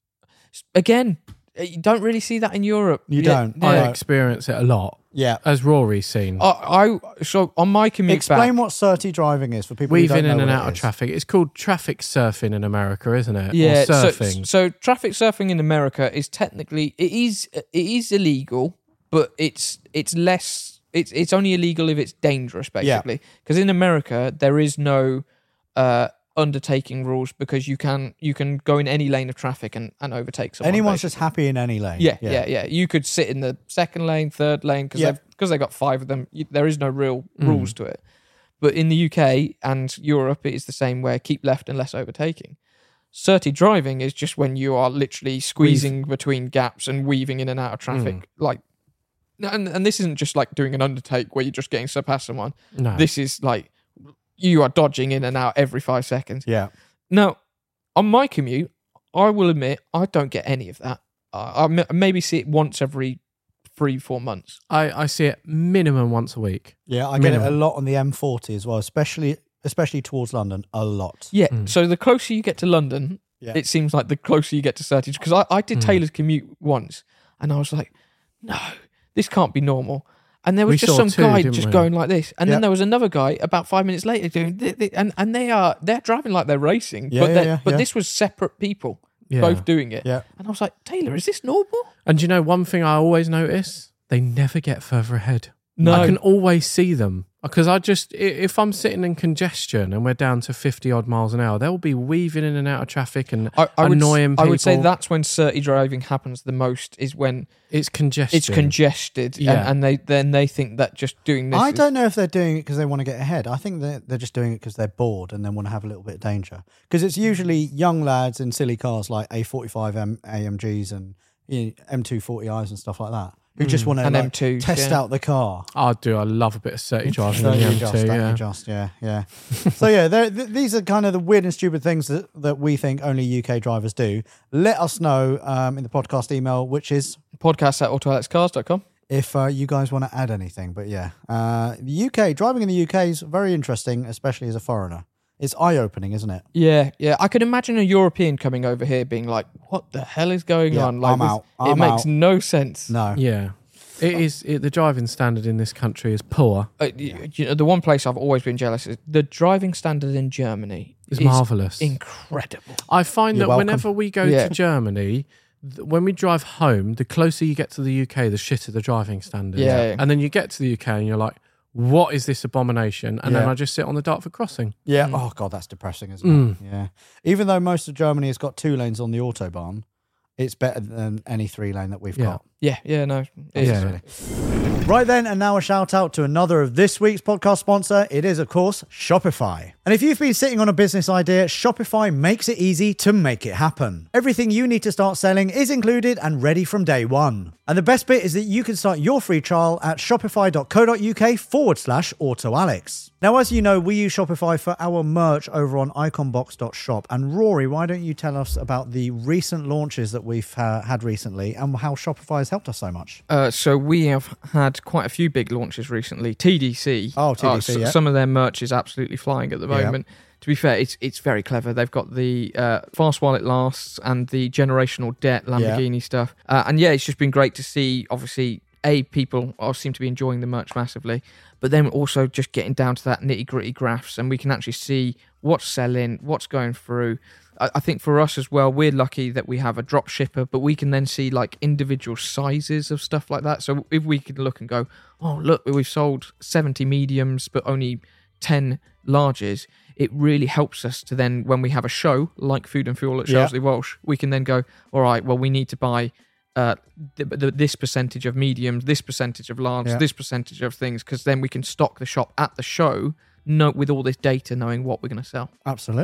Speaker 2: Again, you don't really see that in Europe.
Speaker 1: You
Speaker 2: Yeah,
Speaker 1: don't?
Speaker 2: yeah.
Speaker 3: I
Speaker 1: No.
Speaker 3: experience it a lot,
Speaker 1: Yeah.
Speaker 3: as Rory's seen.
Speaker 2: I, I so on my commute
Speaker 1: Explain
Speaker 2: back,
Speaker 1: what certi driving is for people who
Speaker 3: Weaving
Speaker 1: don't know
Speaker 3: in and
Speaker 1: what
Speaker 3: out
Speaker 1: it
Speaker 3: of
Speaker 1: is.
Speaker 3: traffic. It's called traffic surfing in America, isn't it?
Speaker 2: yeah,
Speaker 3: Or
Speaker 2: so,
Speaker 3: surfing.
Speaker 2: so traffic surfing in America is technically it is it is illegal, but it's it's less it's it's only illegal if it's dangerous, basically. Because in America there is no uh, undertaking rules because you can you can go in any lane of traffic and, and overtake someone.
Speaker 1: Anyone's
Speaker 2: basically.
Speaker 1: just happy in any lane.
Speaker 2: Yeah, yeah, yeah, You could sit in the second lane, third lane because
Speaker 1: Yeah.
Speaker 2: they've because they got five of them. You, there is no real
Speaker 3: Mm.
Speaker 2: rules to it. But in the U K and Europe, it is the same. Where keep left and less overtaking. Certi driving is just when you are literally squeezing between gaps and weaving in and out of traffic.
Speaker 3: Mm.
Speaker 2: Like, and and this isn't just like doing an undertake where you're just getting surpassed someone.
Speaker 3: No.
Speaker 2: This is like you are dodging in and out every five seconds.
Speaker 1: Yeah.
Speaker 2: Now, on my commute, I will admit I don't get any of that. I, I m- maybe see it once every three, four months.
Speaker 3: I, I see it minimum once a week.
Speaker 1: Yeah, I get it a
Speaker 3: Minimum.
Speaker 1: lot on the M forty as well, especially especially towards London. A lot.
Speaker 2: Yeah.
Speaker 3: Mm.
Speaker 2: So the closer you get to London,
Speaker 1: Yeah.
Speaker 2: it seems like the closer you get to thirty. Because I, I did
Speaker 3: Mm.
Speaker 2: Taylor's commute once, and I was like, no, this can't be normal. And there was
Speaker 3: We
Speaker 2: just
Speaker 3: saw
Speaker 2: some
Speaker 3: two,
Speaker 2: guy
Speaker 3: didn't
Speaker 2: just
Speaker 3: we?
Speaker 2: going like this, and
Speaker 1: Yeah.
Speaker 2: then there was another guy about five minutes later doing, th- th- and and they are they're driving like they're racing,
Speaker 1: Yeah,
Speaker 2: but
Speaker 1: yeah,
Speaker 2: they're-
Speaker 1: yeah,
Speaker 2: but
Speaker 1: yeah.
Speaker 2: this was separate people
Speaker 3: Yeah.
Speaker 2: both doing it,
Speaker 1: Yeah.
Speaker 2: and I was like, Taylor, is this normal?
Speaker 3: And you know, one thing I always notice, they never get further ahead.
Speaker 2: No.
Speaker 3: I can always see them because I just, i- if I'm sitting in congestion and we're down to fifty odd miles an hour, they'll be weaving in and out of traffic and
Speaker 2: I, I would,
Speaker 3: annoying
Speaker 2: I would say
Speaker 3: people.
Speaker 2: that's when certi driving happens the most is when
Speaker 3: it's congestion.
Speaker 2: it's congested,
Speaker 3: Yeah.
Speaker 2: and, and they then they think that just doing this.
Speaker 1: I
Speaker 2: is-
Speaker 1: don't know if they're doing it because they want to get ahead. I think they're, they're just doing it because they're bored and then want to have a little bit of danger. Because it's usually young lads in silly cars like A forty-five M- A M Gs and you know, M two forty Is and stuff like that who just want to
Speaker 2: And
Speaker 1: like,
Speaker 2: M twos,
Speaker 1: test
Speaker 2: yeah.
Speaker 1: out the car.
Speaker 3: I do. I love a bit of certi driving
Speaker 1: Don't
Speaker 3: in the
Speaker 1: you
Speaker 3: M
Speaker 1: just,
Speaker 3: two.
Speaker 1: don't
Speaker 3: Yeah.
Speaker 1: you just, yeah, yeah. So yeah, they're- th- these are kind of the weird and stupid things that, that we think only U K drivers do. Let us know um, in the podcast email, which is
Speaker 2: Podcast at auto alex cars dot com.
Speaker 1: if uh, you guys want to add anything. But yeah, uh, the U K, driving in the U K is very interesting, especially as a foreigner. It's eye-opening, isn't it?
Speaker 2: Yeah, yeah. I could imagine a European coming over here being like, "What the hell is going
Speaker 1: Yeah,
Speaker 2: on?" Like,
Speaker 1: I'm
Speaker 2: this-
Speaker 1: out.
Speaker 2: It
Speaker 1: I'm
Speaker 2: makes
Speaker 1: out.
Speaker 2: no sense.
Speaker 1: No.
Speaker 3: Yeah. It is. It, the driving standard in this country is poor.
Speaker 2: Uh, y- you know, the one place I've always been jealous is the driving standard in Germany
Speaker 3: It's
Speaker 2: is
Speaker 3: marvelous.
Speaker 2: incredible.
Speaker 3: I find
Speaker 1: You're
Speaker 3: that
Speaker 1: welcome.
Speaker 3: whenever we go
Speaker 2: Yeah.
Speaker 3: to Germany, th- when we drive home, the closer you get to the U K, the shitter the driving standard.
Speaker 2: Yeah, yeah.
Speaker 3: And then you get to the U K and you're like, what is this abomination? And then
Speaker 1: Yeah.
Speaker 3: I just sit on the Dartford crossing.
Speaker 1: Yeah.
Speaker 2: Mm.
Speaker 1: Oh god, that's depressing, isn't it?
Speaker 3: Mm.
Speaker 1: Yeah. Even though most of Germany has got two lanes on the autobahn, it's better than any three lane that we've
Speaker 3: Yeah.
Speaker 1: got.
Speaker 2: Yeah, yeah, no. it is.
Speaker 3: Yeah.
Speaker 1: Right then, and now a shout out to another of this week's podcast sponsor. It is, of course, Shopify. And if you've been sitting on a business idea, Shopify makes it easy to make it happen. Everything you need to start selling is included and ready from day one. And the best bit is that you can start your free trial at shopify.co.uk forward slash AutoAlex. Now, as you know, we use Shopify for our merch over on iconbox dot shop. And Rory, why don't you tell us about the recent launches that we've uh, had recently and how Shopify has helped us so much?
Speaker 2: Uh, so we have had quite a few big launches recently. T D C.
Speaker 1: Oh, T D C,
Speaker 2: s-
Speaker 1: yeah.
Speaker 2: Some of their merch is absolutely flying at the
Speaker 1: Yeah.
Speaker 2: moment. To be fair, it's it's very clever. They've got the uh, fast while it lasts and the generational debt Lamborghini stuff. Uh, and yeah, it's just been great to see, obviously, A, people all seem to be enjoying the merch massively, but then also just getting down to that nitty gritty graphs, and we can actually see what's selling, what's going through. I, I think for us as well, we're lucky that we have a drop shipper, but we can then see like individual sizes of stuff like that. So if we could look and go, oh, look, we've sold seventy mediums, but only ten larges, it really helps us to then, when we have a show like Food and Fuel at
Speaker 1: Yeah.
Speaker 2: Shelsley Walsh, we can then go, all right, well, we need to buy uh, th- th- this percentage of mediums, this percentage of large,
Speaker 1: Yeah.
Speaker 2: this percentage of things, because then we can stock the shop at the show, know, with all this data, knowing what we're going to sell.
Speaker 1: Absolutely.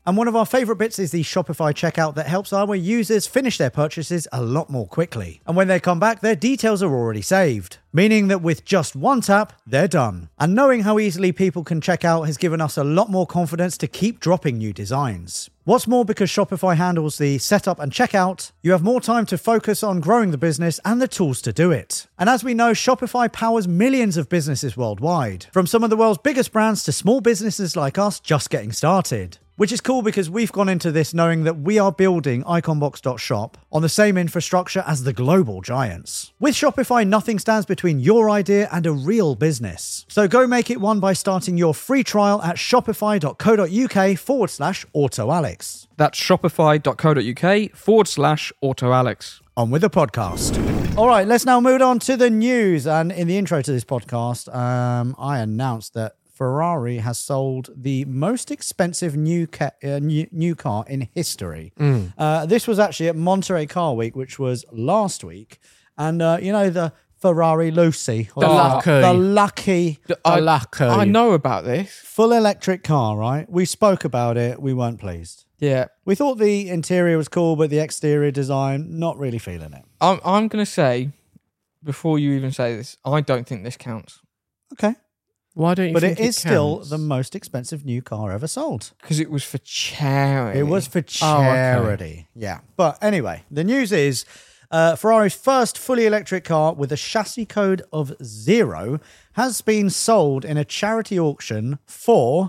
Speaker 1: And one of our favorite bits is the Shopify checkout that helps our users finish their purchases a lot more quickly. And when they come back, their details are already saved, meaning that with just one tap, they're done. And knowing how easily people can check out has given us a lot more confidence to keep dropping new designs. What's more, because Shopify handles the setup and checkout, you have more time to focus on growing the business and the tools to do it. And as we know, Shopify powers millions of businesses worldwide, from some of the world's biggest brands to small businesses like us just getting started. Which is cool because we've gone into this knowing that we are building iconbox dot shop on the same infrastructure as the global giants. With Shopify, nothing stands between your idea and a real business. So go make it one by starting your free trial at shopify.co.uk forward slash AutoAlex.
Speaker 2: That's shopify.co.uk forward slash AutoAlex.
Speaker 1: On with the podcast. All right, let's now move on to the news. And in the intro to this podcast, um, I announced that Ferrari has sold the most expensive new ca- uh, new, new car in history. Mm. Uh, this was actually at Monterey Car Week, which was last week. And, uh, you know, the Ferrari Lucy.
Speaker 3: The lucky.
Speaker 1: The lucky.
Speaker 3: The I, lucky.
Speaker 2: I know about this.
Speaker 1: Full electric car, right? We spoke about it. We weren't pleased.
Speaker 2: Yeah.
Speaker 1: We thought the interior was cool, but the exterior design, not really feeling it.
Speaker 2: I'm, I'm going to say, before you even say this, I don't think this counts.
Speaker 1: Okay.
Speaker 3: Why don't you
Speaker 1: but
Speaker 3: think
Speaker 1: it is
Speaker 3: it
Speaker 1: still
Speaker 3: counts?
Speaker 1: the most expensive new car ever sold.
Speaker 2: Because it was for charity.
Speaker 1: It was for
Speaker 3: Oh, okay.
Speaker 1: charity. Yeah. But anyway, the news is uh, Ferrari's first fully electric car with a chassis code of zero has been sold in a charity auction for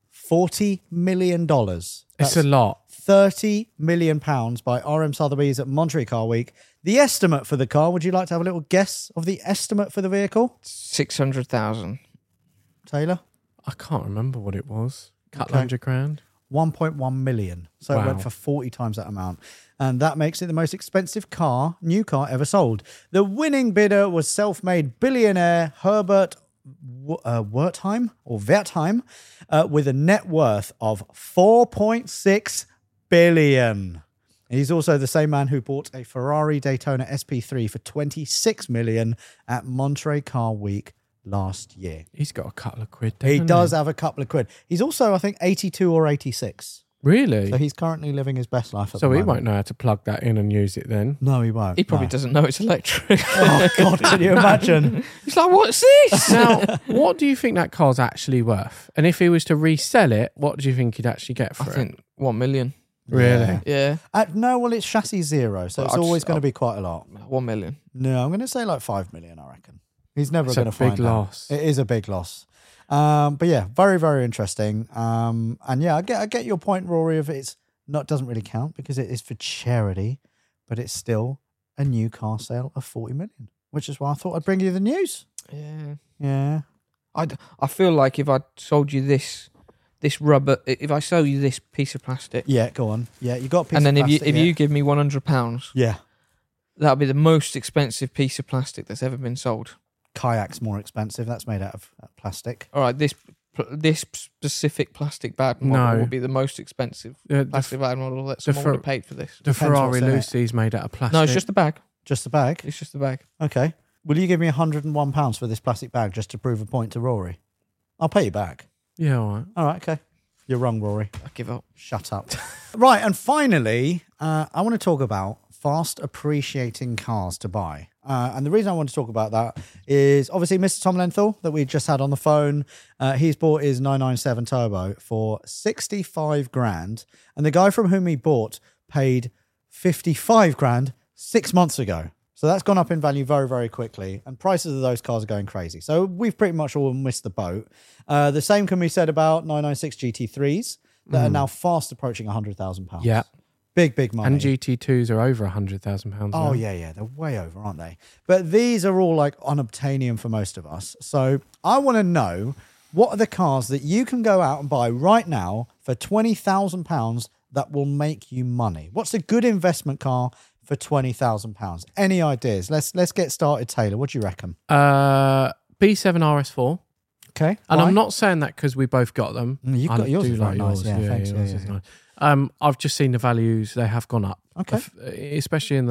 Speaker 1: forty million dollars.
Speaker 3: It's a lot.
Speaker 1: thirty million pounds by R M Sotheby's at Monterey Car Week. The estimate for the car, would you like to have a little guess of the estimate for the vehicle?
Speaker 2: six hundred thousand.
Speaker 1: Taylor?
Speaker 3: I can't remember what it was. Couple
Speaker 1: Okay.
Speaker 3: hundred grand.
Speaker 1: one point one million. So it
Speaker 3: Wow.
Speaker 1: went for forty times that amount. And that makes it the most expensive car, new car ever sold. The winning bidder was self-made billionaire Herbert W- uh, Wertheim or Wertheim uh, with a net worth of four point six billion. He's also the same man who bought a Ferrari Daytona S P three for twenty-six million at Monterey Car Week last year.
Speaker 3: He's got a couple of quid.
Speaker 1: He
Speaker 3: doesn't
Speaker 1: does have a couple of quid. He's also, I think, eighty-two or eighty-six.
Speaker 3: Really?
Speaker 1: So he's currently living his best life at
Speaker 3: So
Speaker 1: the
Speaker 3: he
Speaker 1: moment.
Speaker 3: won't know how to plug that in and use it then.
Speaker 1: No, he won't.
Speaker 2: He probably
Speaker 1: no.
Speaker 2: doesn't know it's electric.
Speaker 1: Oh, God, can you imagine?
Speaker 2: He's like, what's this?
Speaker 3: Now, what do you think that car's actually worth? And if he was to resell it, what do you think he'd actually get for
Speaker 2: I
Speaker 3: it?
Speaker 2: think one million.
Speaker 3: Really?
Speaker 1: Yeah.
Speaker 2: Yeah.
Speaker 1: Uh, no, well, it's chassis zero, so
Speaker 2: Well,
Speaker 1: it's
Speaker 2: I'd
Speaker 1: always
Speaker 2: just-
Speaker 1: going to be quite a lot.
Speaker 2: One million.
Speaker 1: No, I'm going to say like five million, I reckon. He's never
Speaker 3: It's
Speaker 1: going
Speaker 3: a
Speaker 1: to find
Speaker 3: big
Speaker 1: out.
Speaker 3: loss.
Speaker 1: It is a big loss. Um, but yeah, very, very interesting. Um, and yeah, I get, I get your point, Rory, of it's not doesn't really count because it is for charity, but it's still a new car sale of forty million, which is why I thought I'd bring you the news.
Speaker 2: Yeah.
Speaker 1: Yeah.
Speaker 2: I I feel like if I sold you this this rubber, if I sell you this piece of plastic,
Speaker 1: Yeah, go on. Yeah, you got a piece
Speaker 2: and then
Speaker 1: of
Speaker 2: if you
Speaker 1: plastic,
Speaker 2: if
Speaker 1: yeah.
Speaker 2: you give me one hundred pounds,
Speaker 1: Yeah.
Speaker 2: that'll be the most expensive piece of plastic that's ever been sold.
Speaker 1: Kayak's more expensive. That's made out of uh, plastic.
Speaker 2: All right, this this specific plastic bag model
Speaker 3: No.
Speaker 2: will be the most expensive
Speaker 3: Uh, the,
Speaker 2: plastic bag model that
Speaker 3: the
Speaker 2: someone
Speaker 3: Fer-
Speaker 2: would have paid for this.
Speaker 3: the
Speaker 1: Depends
Speaker 3: Ferrari
Speaker 1: what's in it.
Speaker 3: Lucy's made out of plastic.
Speaker 2: No, it's just the bag.
Speaker 1: Just the bag.
Speaker 2: It's just the bag.
Speaker 1: Okay. Will you give me one hundred and one pounds for this plastic bag just to prove a point to Rory? I'll pay you back.
Speaker 3: Yeah, all right.
Speaker 1: All right, okay. You're wrong, Rory.
Speaker 2: I give up.
Speaker 1: Shut up. Right, and finally, uh, I want to talk about fast appreciating cars to buy. Uh, and the reason I want to talk about that is obviously Mister Tom Lenthal that we just had on the phone. Uh, he's bought his nine ninety-seven Turbo for sixty-five grand. And the guy from whom he bought paid fifty-five grand six months ago. So that's gone up in value very, very quickly. And prices of those cars are going crazy. So we've pretty much all missed the boat. Uh, the same can be said about nine ninety-six G T threes that are now fast approaching one hundred thousand pounds.
Speaker 3: Yeah.
Speaker 1: Big, big money.
Speaker 3: And G T twos are over one hundred thousand pounds.
Speaker 1: Oh, yeah, yeah. They're way over, aren't they? But these are all like unobtainium for most of us. So I want to know, what are the cars that you can go out and buy right now for twenty thousand pounds that will make you money? What's a good investment car for twenty thousand pounds? Any ideas? Let's let's get started, Taylor. What do you reckon?
Speaker 3: Uh, B seven R S four.
Speaker 1: Okay.
Speaker 3: And
Speaker 1: Why?
Speaker 3: I'm not saying that because we both got them.
Speaker 1: Mm, you've
Speaker 3: I
Speaker 1: got- yours
Speaker 3: do
Speaker 1: is
Speaker 3: like
Speaker 1: very nice.
Speaker 3: yours.
Speaker 1: Yeah, thanks.
Speaker 3: yours
Speaker 1: Yeah,
Speaker 3: is
Speaker 1: yeah,
Speaker 3: nice. Um, I've just seen the values; they have gone up.
Speaker 1: Okay.
Speaker 3: If- especially in the last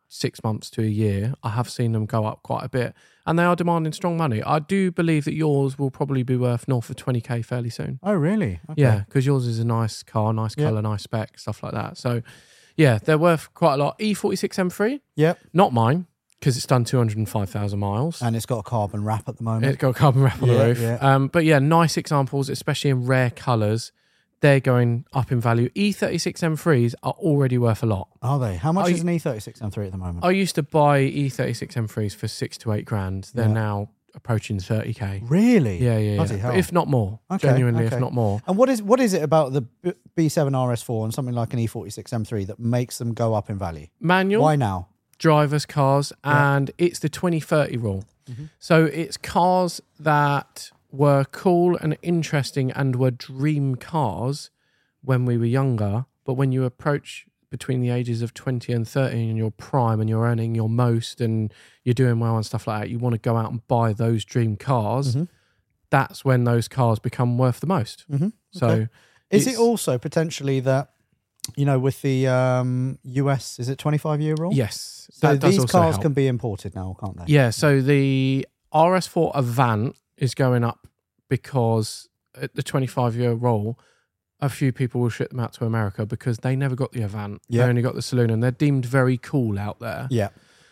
Speaker 3: six months to a year, I have seen them go up quite a bit, and they are demanding strong money. I do believe that yours will probably be worth north of twenty K fairly soon.
Speaker 1: Oh, really? Okay.
Speaker 3: Yeah, because yours is a nice car, nice
Speaker 1: Yep.
Speaker 3: colour, nice spec, stuff like that. So, yeah, they're worth quite a lot. E forty-six M three,
Speaker 1: Yep.
Speaker 3: not mine, because it's done two hundred five thousand miles.
Speaker 1: And it's got a carbon wrap at the moment.
Speaker 3: It's got a carbon wrap on
Speaker 1: Yeah,
Speaker 3: the roof.
Speaker 1: yeah.
Speaker 3: Um, but yeah, nice examples, especially in rare colours. They're going up in value. E thirty-six M threes are already worth a lot.
Speaker 1: Are they? How much
Speaker 3: Are
Speaker 1: is
Speaker 3: you-
Speaker 1: an E thirty-six M three at the moment?
Speaker 3: I used to buy E thirty-six M threes for six to eight grand. They're
Speaker 1: Yeah.
Speaker 3: now approaching thirty K.
Speaker 1: Really?
Speaker 3: Yeah, yeah,
Speaker 1: Bloody
Speaker 3: yeah.
Speaker 1: hell.
Speaker 3: If not more.
Speaker 1: Okay,
Speaker 3: Genuinely,
Speaker 1: okay.
Speaker 3: if not more.
Speaker 1: And what is what is it about the B- B seven R S four and something like an E forty-six M three that makes them go up in value?
Speaker 3: Manual.
Speaker 1: Why now?
Speaker 3: Driver's cars,
Speaker 1: Yeah.
Speaker 3: and it's the twenty thirty rule.
Speaker 1: Mhm.
Speaker 3: So it's cars that were cool and interesting and were dream cars when we were younger, but when you approach between the ages of twenty and thirty and you're prime and you're earning your most and you're doing well and stuff like that, you want to go out and buy those dream cars.
Speaker 1: Mhm.
Speaker 3: That's when those cars become worth the most.
Speaker 1: Mhm.
Speaker 3: So
Speaker 1: Okay. Is it
Speaker 3: it's-
Speaker 1: also potentially that, you know, with the um, U S, is it twenty-five year rule?
Speaker 3: yes,
Speaker 1: So
Speaker 3: that does
Speaker 1: these
Speaker 3: also
Speaker 1: cars
Speaker 3: help.
Speaker 1: can be imported now, can't they?
Speaker 3: Yeah, so the R S four Avant is going up because at the twenty-five year roll, a few people will ship them out to America because they never got the Avant.
Speaker 1: Yeah.
Speaker 3: They only got the Saloon, and they're deemed very cool out there.
Speaker 1: Yeah.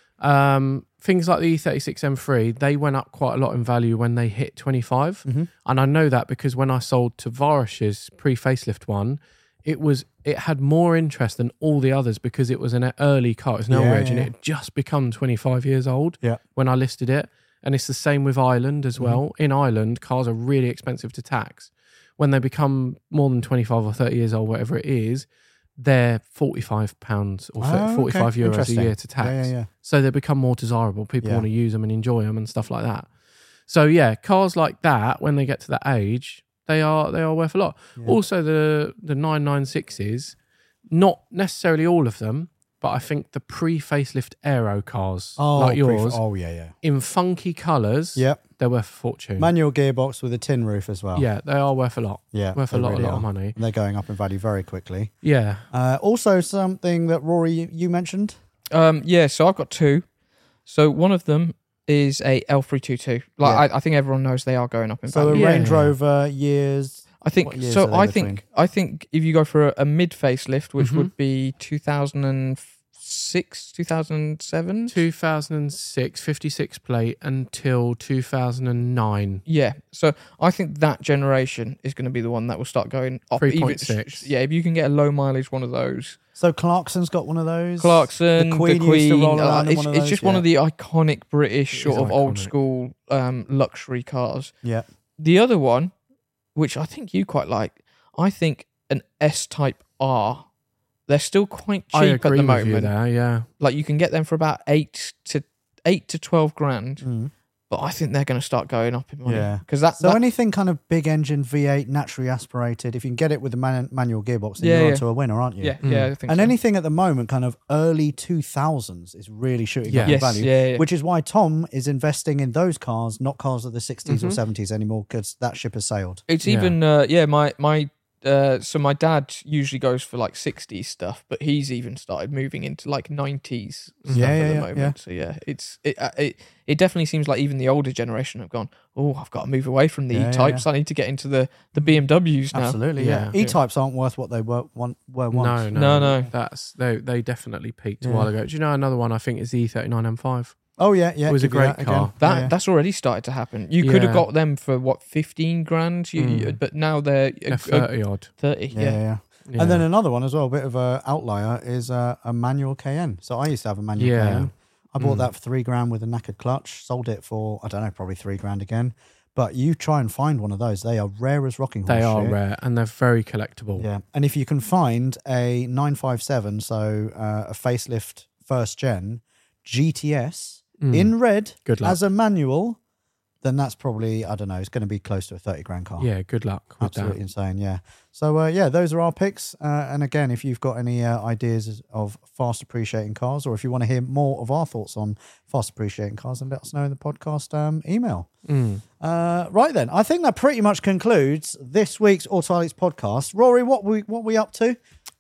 Speaker 3: Um, things like the E thirty-six M three, they went up quite a lot in value when they hit twenty-five.
Speaker 1: Mhm.
Speaker 3: And I know that because when I sold Tavarish's pre-facelift one, it was it had more interest than all the others because it was an early car. It was an
Speaker 1: Yeah,
Speaker 3: L-Reg
Speaker 1: yeah,
Speaker 3: and
Speaker 1: yeah.
Speaker 3: it had just become twenty-five years old
Speaker 1: Yeah.
Speaker 3: when I listed it. And it's the same with Ireland as well. In Ireland, cars are really expensive to tax. When they become more than twenty-five or thirty years old, whatever it is, they're forty-five pounds or
Speaker 1: Oh, okay.
Speaker 3: forty-five euros a
Speaker 1: Interesting.
Speaker 3: year to tax.
Speaker 1: Yeah, yeah, yeah.
Speaker 3: So they become more desirable. People
Speaker 1: Yeah.
Speaker 3: want to use them and enjoy them and stuff like that. So yeah, cars like that, when they get to that age, they are they are worth a lot.
Speaker 1: Yeah.
Speaker 3: Also, the the nine ninety-sixes, not necessarily all of them, but I think the pre-facelift aero cars
Speaker 1: Oh,
Speaker 3: like
Speaker 1: brief-
Speaker 3: yours
Speaker 1: Oh, yeah, yeah.
Speaker 3: in funky colours,
Speaker 1: Yep.
Speaker 3: they're worth a fortune.
Speaker 1: Manual gearbox with a tin roof as well.
Speaker 3: Yeah, they are worth a lot.
Speaker 1: Yeah.
Speaker 3: Worth a
Speaker 1: they
Speaker 3: lot,
Speaker 1: really
Speaker 3: a lot
Speaker 1: are.
Speaker 3: of money.
Speaker 1: And they're going up in value very quickly.
Speaker 3: Yeah.
Speaker 1: Uh, also, something that Rory, you, you mentioned.
Speaker 2: Um, yeah, so I've got two. So one of them is a L three twenty-two. Like
Speaker 1: Yeah.
Speaker 2: I, I think everyone knows they are going up in
Speaker 1: So a
Speaker 2: value.
Speaker 3: Yeah.
Speaker 1: Range Rover years.
Speaker 2: I think
Speaker 1: what years
Speaker 2: so.
Speaker 1: are they
Speaker 2: I
Speaker 1: between?
Speaker 2: think I think if you go for a, a mid facelift, which
Speaker 3: Mhm.
Speaker 2: would be two thousand six, two thousand seven.
Speaker 3: two thousand six, fifty-six plate until two thousand nine.
Speaker 2: Yeah, so I think that generation is going to be the one that will start going up.
Speaker 3: three
Speaker 2: even-
Speaker 3: point six.
Speaker 2: Yeah, if you can get a low mileage one of those,
Speaker 1: So Clarkson's got one of those.
Speaker 2: Clarkson,
Speaker 1: The Queen
Speaker 2: the
Speaker 1: used to
Speaker 2: Queen.
Speaker 1: roll
Speaker 2: uh,
Speaker 1: around in
Speaker 2: it's
Speaker 1: one of
Speaker 2: it's
Speaker 1: those,
Speaker 2: just one
Speaker 1: yeah.
Speaker 2: of the iconic British
Speaker 3: It
Speaker 2: sort
Speaker 3: is
Speaker 2: of old
Speaker 3: iconic.
Speaker 2: school um, luxury cars.
Speaker 1: Yeah.
Speaker 2: The other one, which I think you quite like, I think an S-Type R. They're still quite cheap
Speaker 3: I
Speaker 2: at
Speaker 3: agree
Speaker 2: the
Speaker 3: with you
Speaker 2: moment.
Speaker 3: there, yeah.
Speaker 2: Like you can get them for about eight to eight to twelve grand,
Speaker 1: Mm.
Speaker 2: but I think they're going to start going up in money.
Speaker 1: Yeah.
Speaker 2: because that,
Speaker 1: So
Speaker 2: that
Speaker 1: anything kind of big engine V eight, naturally aspirated, if you can get it with the man- manual gearbox, then
Speaker 2: Yeah,
Speaker 1: you're
Speaker 2: yeah.
Speaker 1: onto a winner, aren't you?
Speaker 2: yeah,
Speaker 3: Mm.
Speaker 2: yeah, I think
Speaker 1: And
Speaker 2: so.
Speaker 1: anything at the moment, kind of early two thousands, is really shooting
Speaker 3: Yeah.
Speaker 1: up in
Speaker 2: yes,
Speaker 1: value.
Speaker 2: yeah, yeah.
Speaker 1: Which is why Tom is investing in those cars, not cars of the sixties or
Speaker 3: Mhm.
Speaker 1: seventies anymore, because that ship has sailed.
Speaker 2: It's
Speaker 3: Yeah.
Speaker 2: even uh, yeah, my my uh, so my dad usually goes for like sixties stuff, but he's even started moving into like nineties stuff
Speaker 1: Yeah,
Speaker 2: at
Speaker 1: yeah,
Speaker 2: the
Speaker 1: yeah,
Speaker 2: moment.
Speaker 1: yeah.
Speaker 2: So yeah, it's it, uh, it it definitely seems like even the older generation have gone, oh, I've got to move away from the
Speaker 1: Yeah, yeah,
Speaker 2: E-types. I need to get into the the B M Ws now.
Speaker 1: Absolutely, yeah.
Speaker 3: Yeah.
Speaker 1: E-types aren't worth what they were, one, were once.
Speaker 3: No, no,
Speaker 2: No, no.
Speaker 3: That's they they definitely peaked a
Speaker 1: Yeah.
Speaker 3: while ago. Do you know another one I think is the E thirty-nine M five?
Speaker 1: Oh, yeah, yeah.
Speaker 3: It was a
Speaker 1: give you
Speaker 3: great
Speaker 1: that
Speaker 3: car.
Speaker 1: again.
Speaker 2: That
Speaker 1: Yeah, yeah.
Speaker 2: that's already started to happen. You could have
Speaker 3: Yeah.
Speaker 2: got them for what fifteen grand, you,
Speaker 3: Mm.
Speaker 2: but now they're, a-
Speaker 3: They're
Speaker 2: a
Speaker 3: thirty odd.
Speaker 2: thirty.
Speaker 1: Yeah,
Speaker 2: Yeah,
Speaker 1: yeah, yeah.
Speaker 3: Yeah.
Speaker 1: And then another one as well, a bit of a outlier, is uh, a manual K N. So I used to have a manual
Speaker 3: Yeah.
Speaker 1: K N. I bought
Speaker 3: Mm.
Speaker 1: that for three grand with a knackered clutch. Sold it for, I don't know, probably three grand again. But you try and find one of those. They are rare as rocking horse
Speaker 3: they are
Speaker 1: shit.
Speaker 3: rare and they're very collectible.
Speaker 1: Yeah. And if you can find a nine five seven, so uh, a facelift first gen G T S
Speaker 3: Mm.
Speaker 1: in red
Speaker 3: Good luck.
Speaker 1: as a manual, then that's probably, I don't know, it's going to be close to a thirty grand car.
Speaker 3: Yeah, good luck with
Speaker 1: Absolutely
Speaker 3: that.
Speaker 1: insane, yeah. So, uh, yeah, those are our picks. Uh, and again, if you've got any uh, ideas of fast appreciating cars, or if you want to hear more of our thoughts on fast appreciating cars, then let us know in the podcast um, email.
Speaker 3: Mm.
Speaker 1: Uh, right then, I think that pretty much concludes this week's Autolics podcast. Rory, what we what we up to?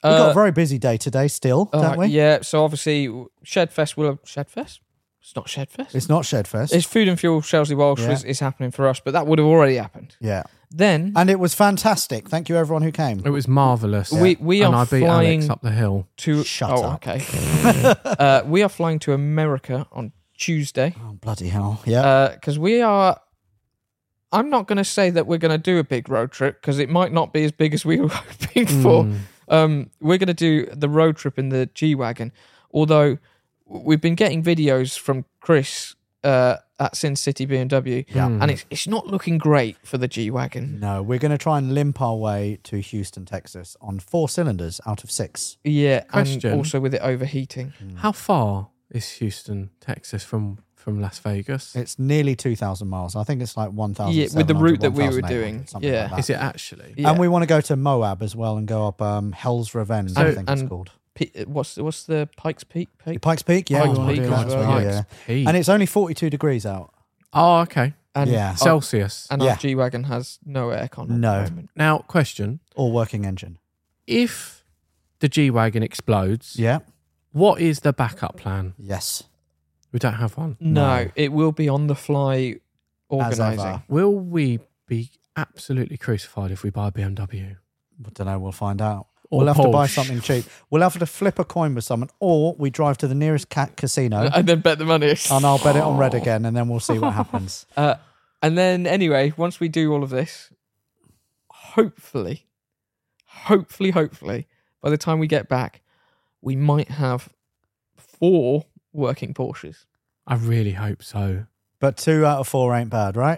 Speaker 1: We've got
Speaker 2: Uh,
Speaker 1: a very busy day today still,
Speaker 2: uh,
Speaker 1: don't we?
Speaker 2: Yeah. So obviously, Shedfest will have Shedfest. It's not Shedfest.
Speaker 1: It's not Shedfest.
Speaker 2: It's Food and Fuel Shelsley Walsh
Speaker 1: Yeah.
Speaker 2: is, is happening for us, but that would have already happened.
Speaker 1: yeah.
Speaker 2: Then
Speaker 1: And it was fantastic. Thank you, everyone who came.
Speaker 3: It was marvellous.
Speaker 2: we we
Speaker 3: and
Speaker 2: are
Speaker 3: I beat
Speaker 2: flying
Speaker 3: Alex up the hill.
Speaker 2: to.
Speaker 1: Shut
Speaker 2: oh,
Speaker 1: up.
Speaker 2: okay. uh, we are flying to America on Tuesday
Speaker 1: Oh, bloody hell. Yeah.
Speaker 2: because we are. I'm not going to say that we're going to do a big road trip because it might not be as big as we were hoping for.
Speaker 3: Mm.
Speaker 2: Um, we're going to do the road trip in the G Wagon, although we've been getting videos from Chris uh, at Sin City B M W,
Speaker 1: Yeah.
Speaker 3: Mm.
Speaker 2: and it's it's not looking great for the G Wagon.
Speaker 1: no, we're going to try and limp our way to Houston, Texas on four cylinders out of six.
Speaker 2: Yeah,
Speaker 3: Question.
Speaker 2: and also with it overheating.
Speaker 3: How far is Houston, Texas from, from Las Vegas?
Speaker 1: It's nearly two thousand miles. I think it's like one thousand.
Speaker 2: Yeah, with the route that we were doing. Yeah.
Speaker 1: Like
Speaker 3: Is
Speaker 1: that.
Speaker 3: it actually?
Speaker 2: Yeah.
Speaker 1: And we want to go to Moab as well and go up um, Hell's Revenge, I
Speaker 2: And-
Speaker 1: think it's
Speaker 2: and-
Speaker 1: called.
Speaker 2: P- what's what's the Pikes Peak? Peak?
Speaker 1: Pikes Peak, yeah.
Speaker 2: Pikes
Speaker 1: we wanna
Speaker 2: Peak
Speaker 1: do
Speaker 2: as
Speaker 1: that as
Speaker 2: well,
Speaker 1: well,
Speaker 2: yeah.
Speaker 1: yeah.
Speaker 3: Peak.
Speaker 1: And it's only forty-two degrees out.
Speaker 3: Oh, okay.
Speaker 2: And
Speaker 1: Yeah.
Speaker 2: our,
Speaker 3: Celsius.
Speaker 2: and
Speaker 1: Yeah.
Speaker 2: our G Wagon has no aircon. at
Speaker 1: No.
Speaker 2: the moment.
Speaker 3: Now, question.
Speaker 1: All working engine.
Speaker 3: If the G-Wagon explodes,
Speaker 1: Yeah.
Speaker 3: what is the backup plan?
Speaker 1: Yes.
Speaker 3: We don't have one.
Speaker 2: No,
Speaker 1: No.
Speaker 2: it will be on the fly
Speaker 1: As
Speaker 2: organising.
Speaker 1: ever.
Speaker 3: Will we be absolutely crucified if we buy a B M W?
Speaker 1: I don't know. We'll find out.
Speaker 3: Or
Speaker 1: we'll have to buy
Speaker 3: Porsche.
Speaker 1: something cheap. We'll have to flip a coin with someone, or we drive to the nearest cat casino
Speaker 2: And then bet the money.
Speaker 1: and I'll bet it on red again, and then we'll see what happens.
Speaker 2: Uh, and then anyway, once we do all of this, hopefully, hopefully, hopefully, by the time we get back, we might have four working Porsches.
Speaker 3: I really hope so.
Speaker 1: But two out of four ain't bad, right?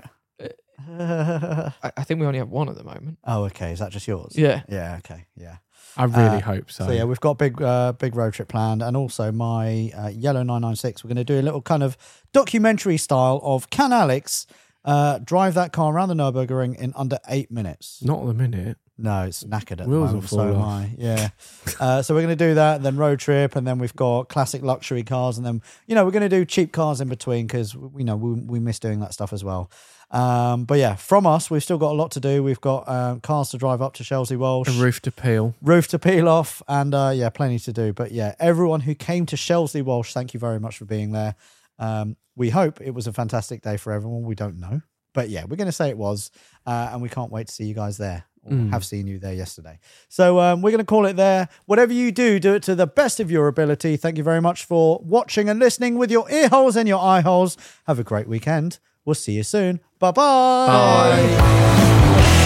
Speaker 2: I, I think we only have one at the moment.
Speaker 1: Oh, okay. Is that just yours?
Speaker 2: Yeah.
Speaker 1: Yeah. Okay. Yeah.
Speaker 3: I really
Speaker 1: Uh,
Speaker 3: hope so.
Speaker 1: So yeah, we've got a big, uh, big road trip planned, and also my uh, yellow nine nine six. We're going to do a little kind of documentary style of can Alex uh, drive that car around the Nürburgring in under eight minutes?
Speaker 3: Not at the minute.
Speaker 1: No, it's knackered at
Speaker 3: Wheels
Speaker 1: the
Speaker 3: will
Speaker 1: moment. So
Speaker 3: fall
Speaker 1: am
Speaker 3: off.
Speaker 1: I. Yeah. uh, so we're going to do that, then road trip, and then we've got classic luxury cars, and then you know we're going to do cheap cars in between because you know we we miss doing that stuff as well. Um, but yeah, from us, we've still got a lot to do. We've got um, cars to drive up to Shelsley Walsh,
Speaker 3: A roof to peel.
Speaker 1: roof to peel off, and uh, yeah, plenty to do. But yeah, everyone who came to Shelsley Walsh, thank you very much for being there. Um, we hope it was a fantastic day for everyone. We don't know, but yeah, we're going to say it was, uh, and we can't wait to see you guys there. Or
Speaker 3: Mm.
Speaker 1: have seen you there yesterday. So um, we're going to call it there. Whatever you do, do it to the best of your ability. Thank you very much for watching and listening with your ear holes and your eye holes. Have a great weekend. We'll see you soon. Bye-bye.
Speaker 3: Bye.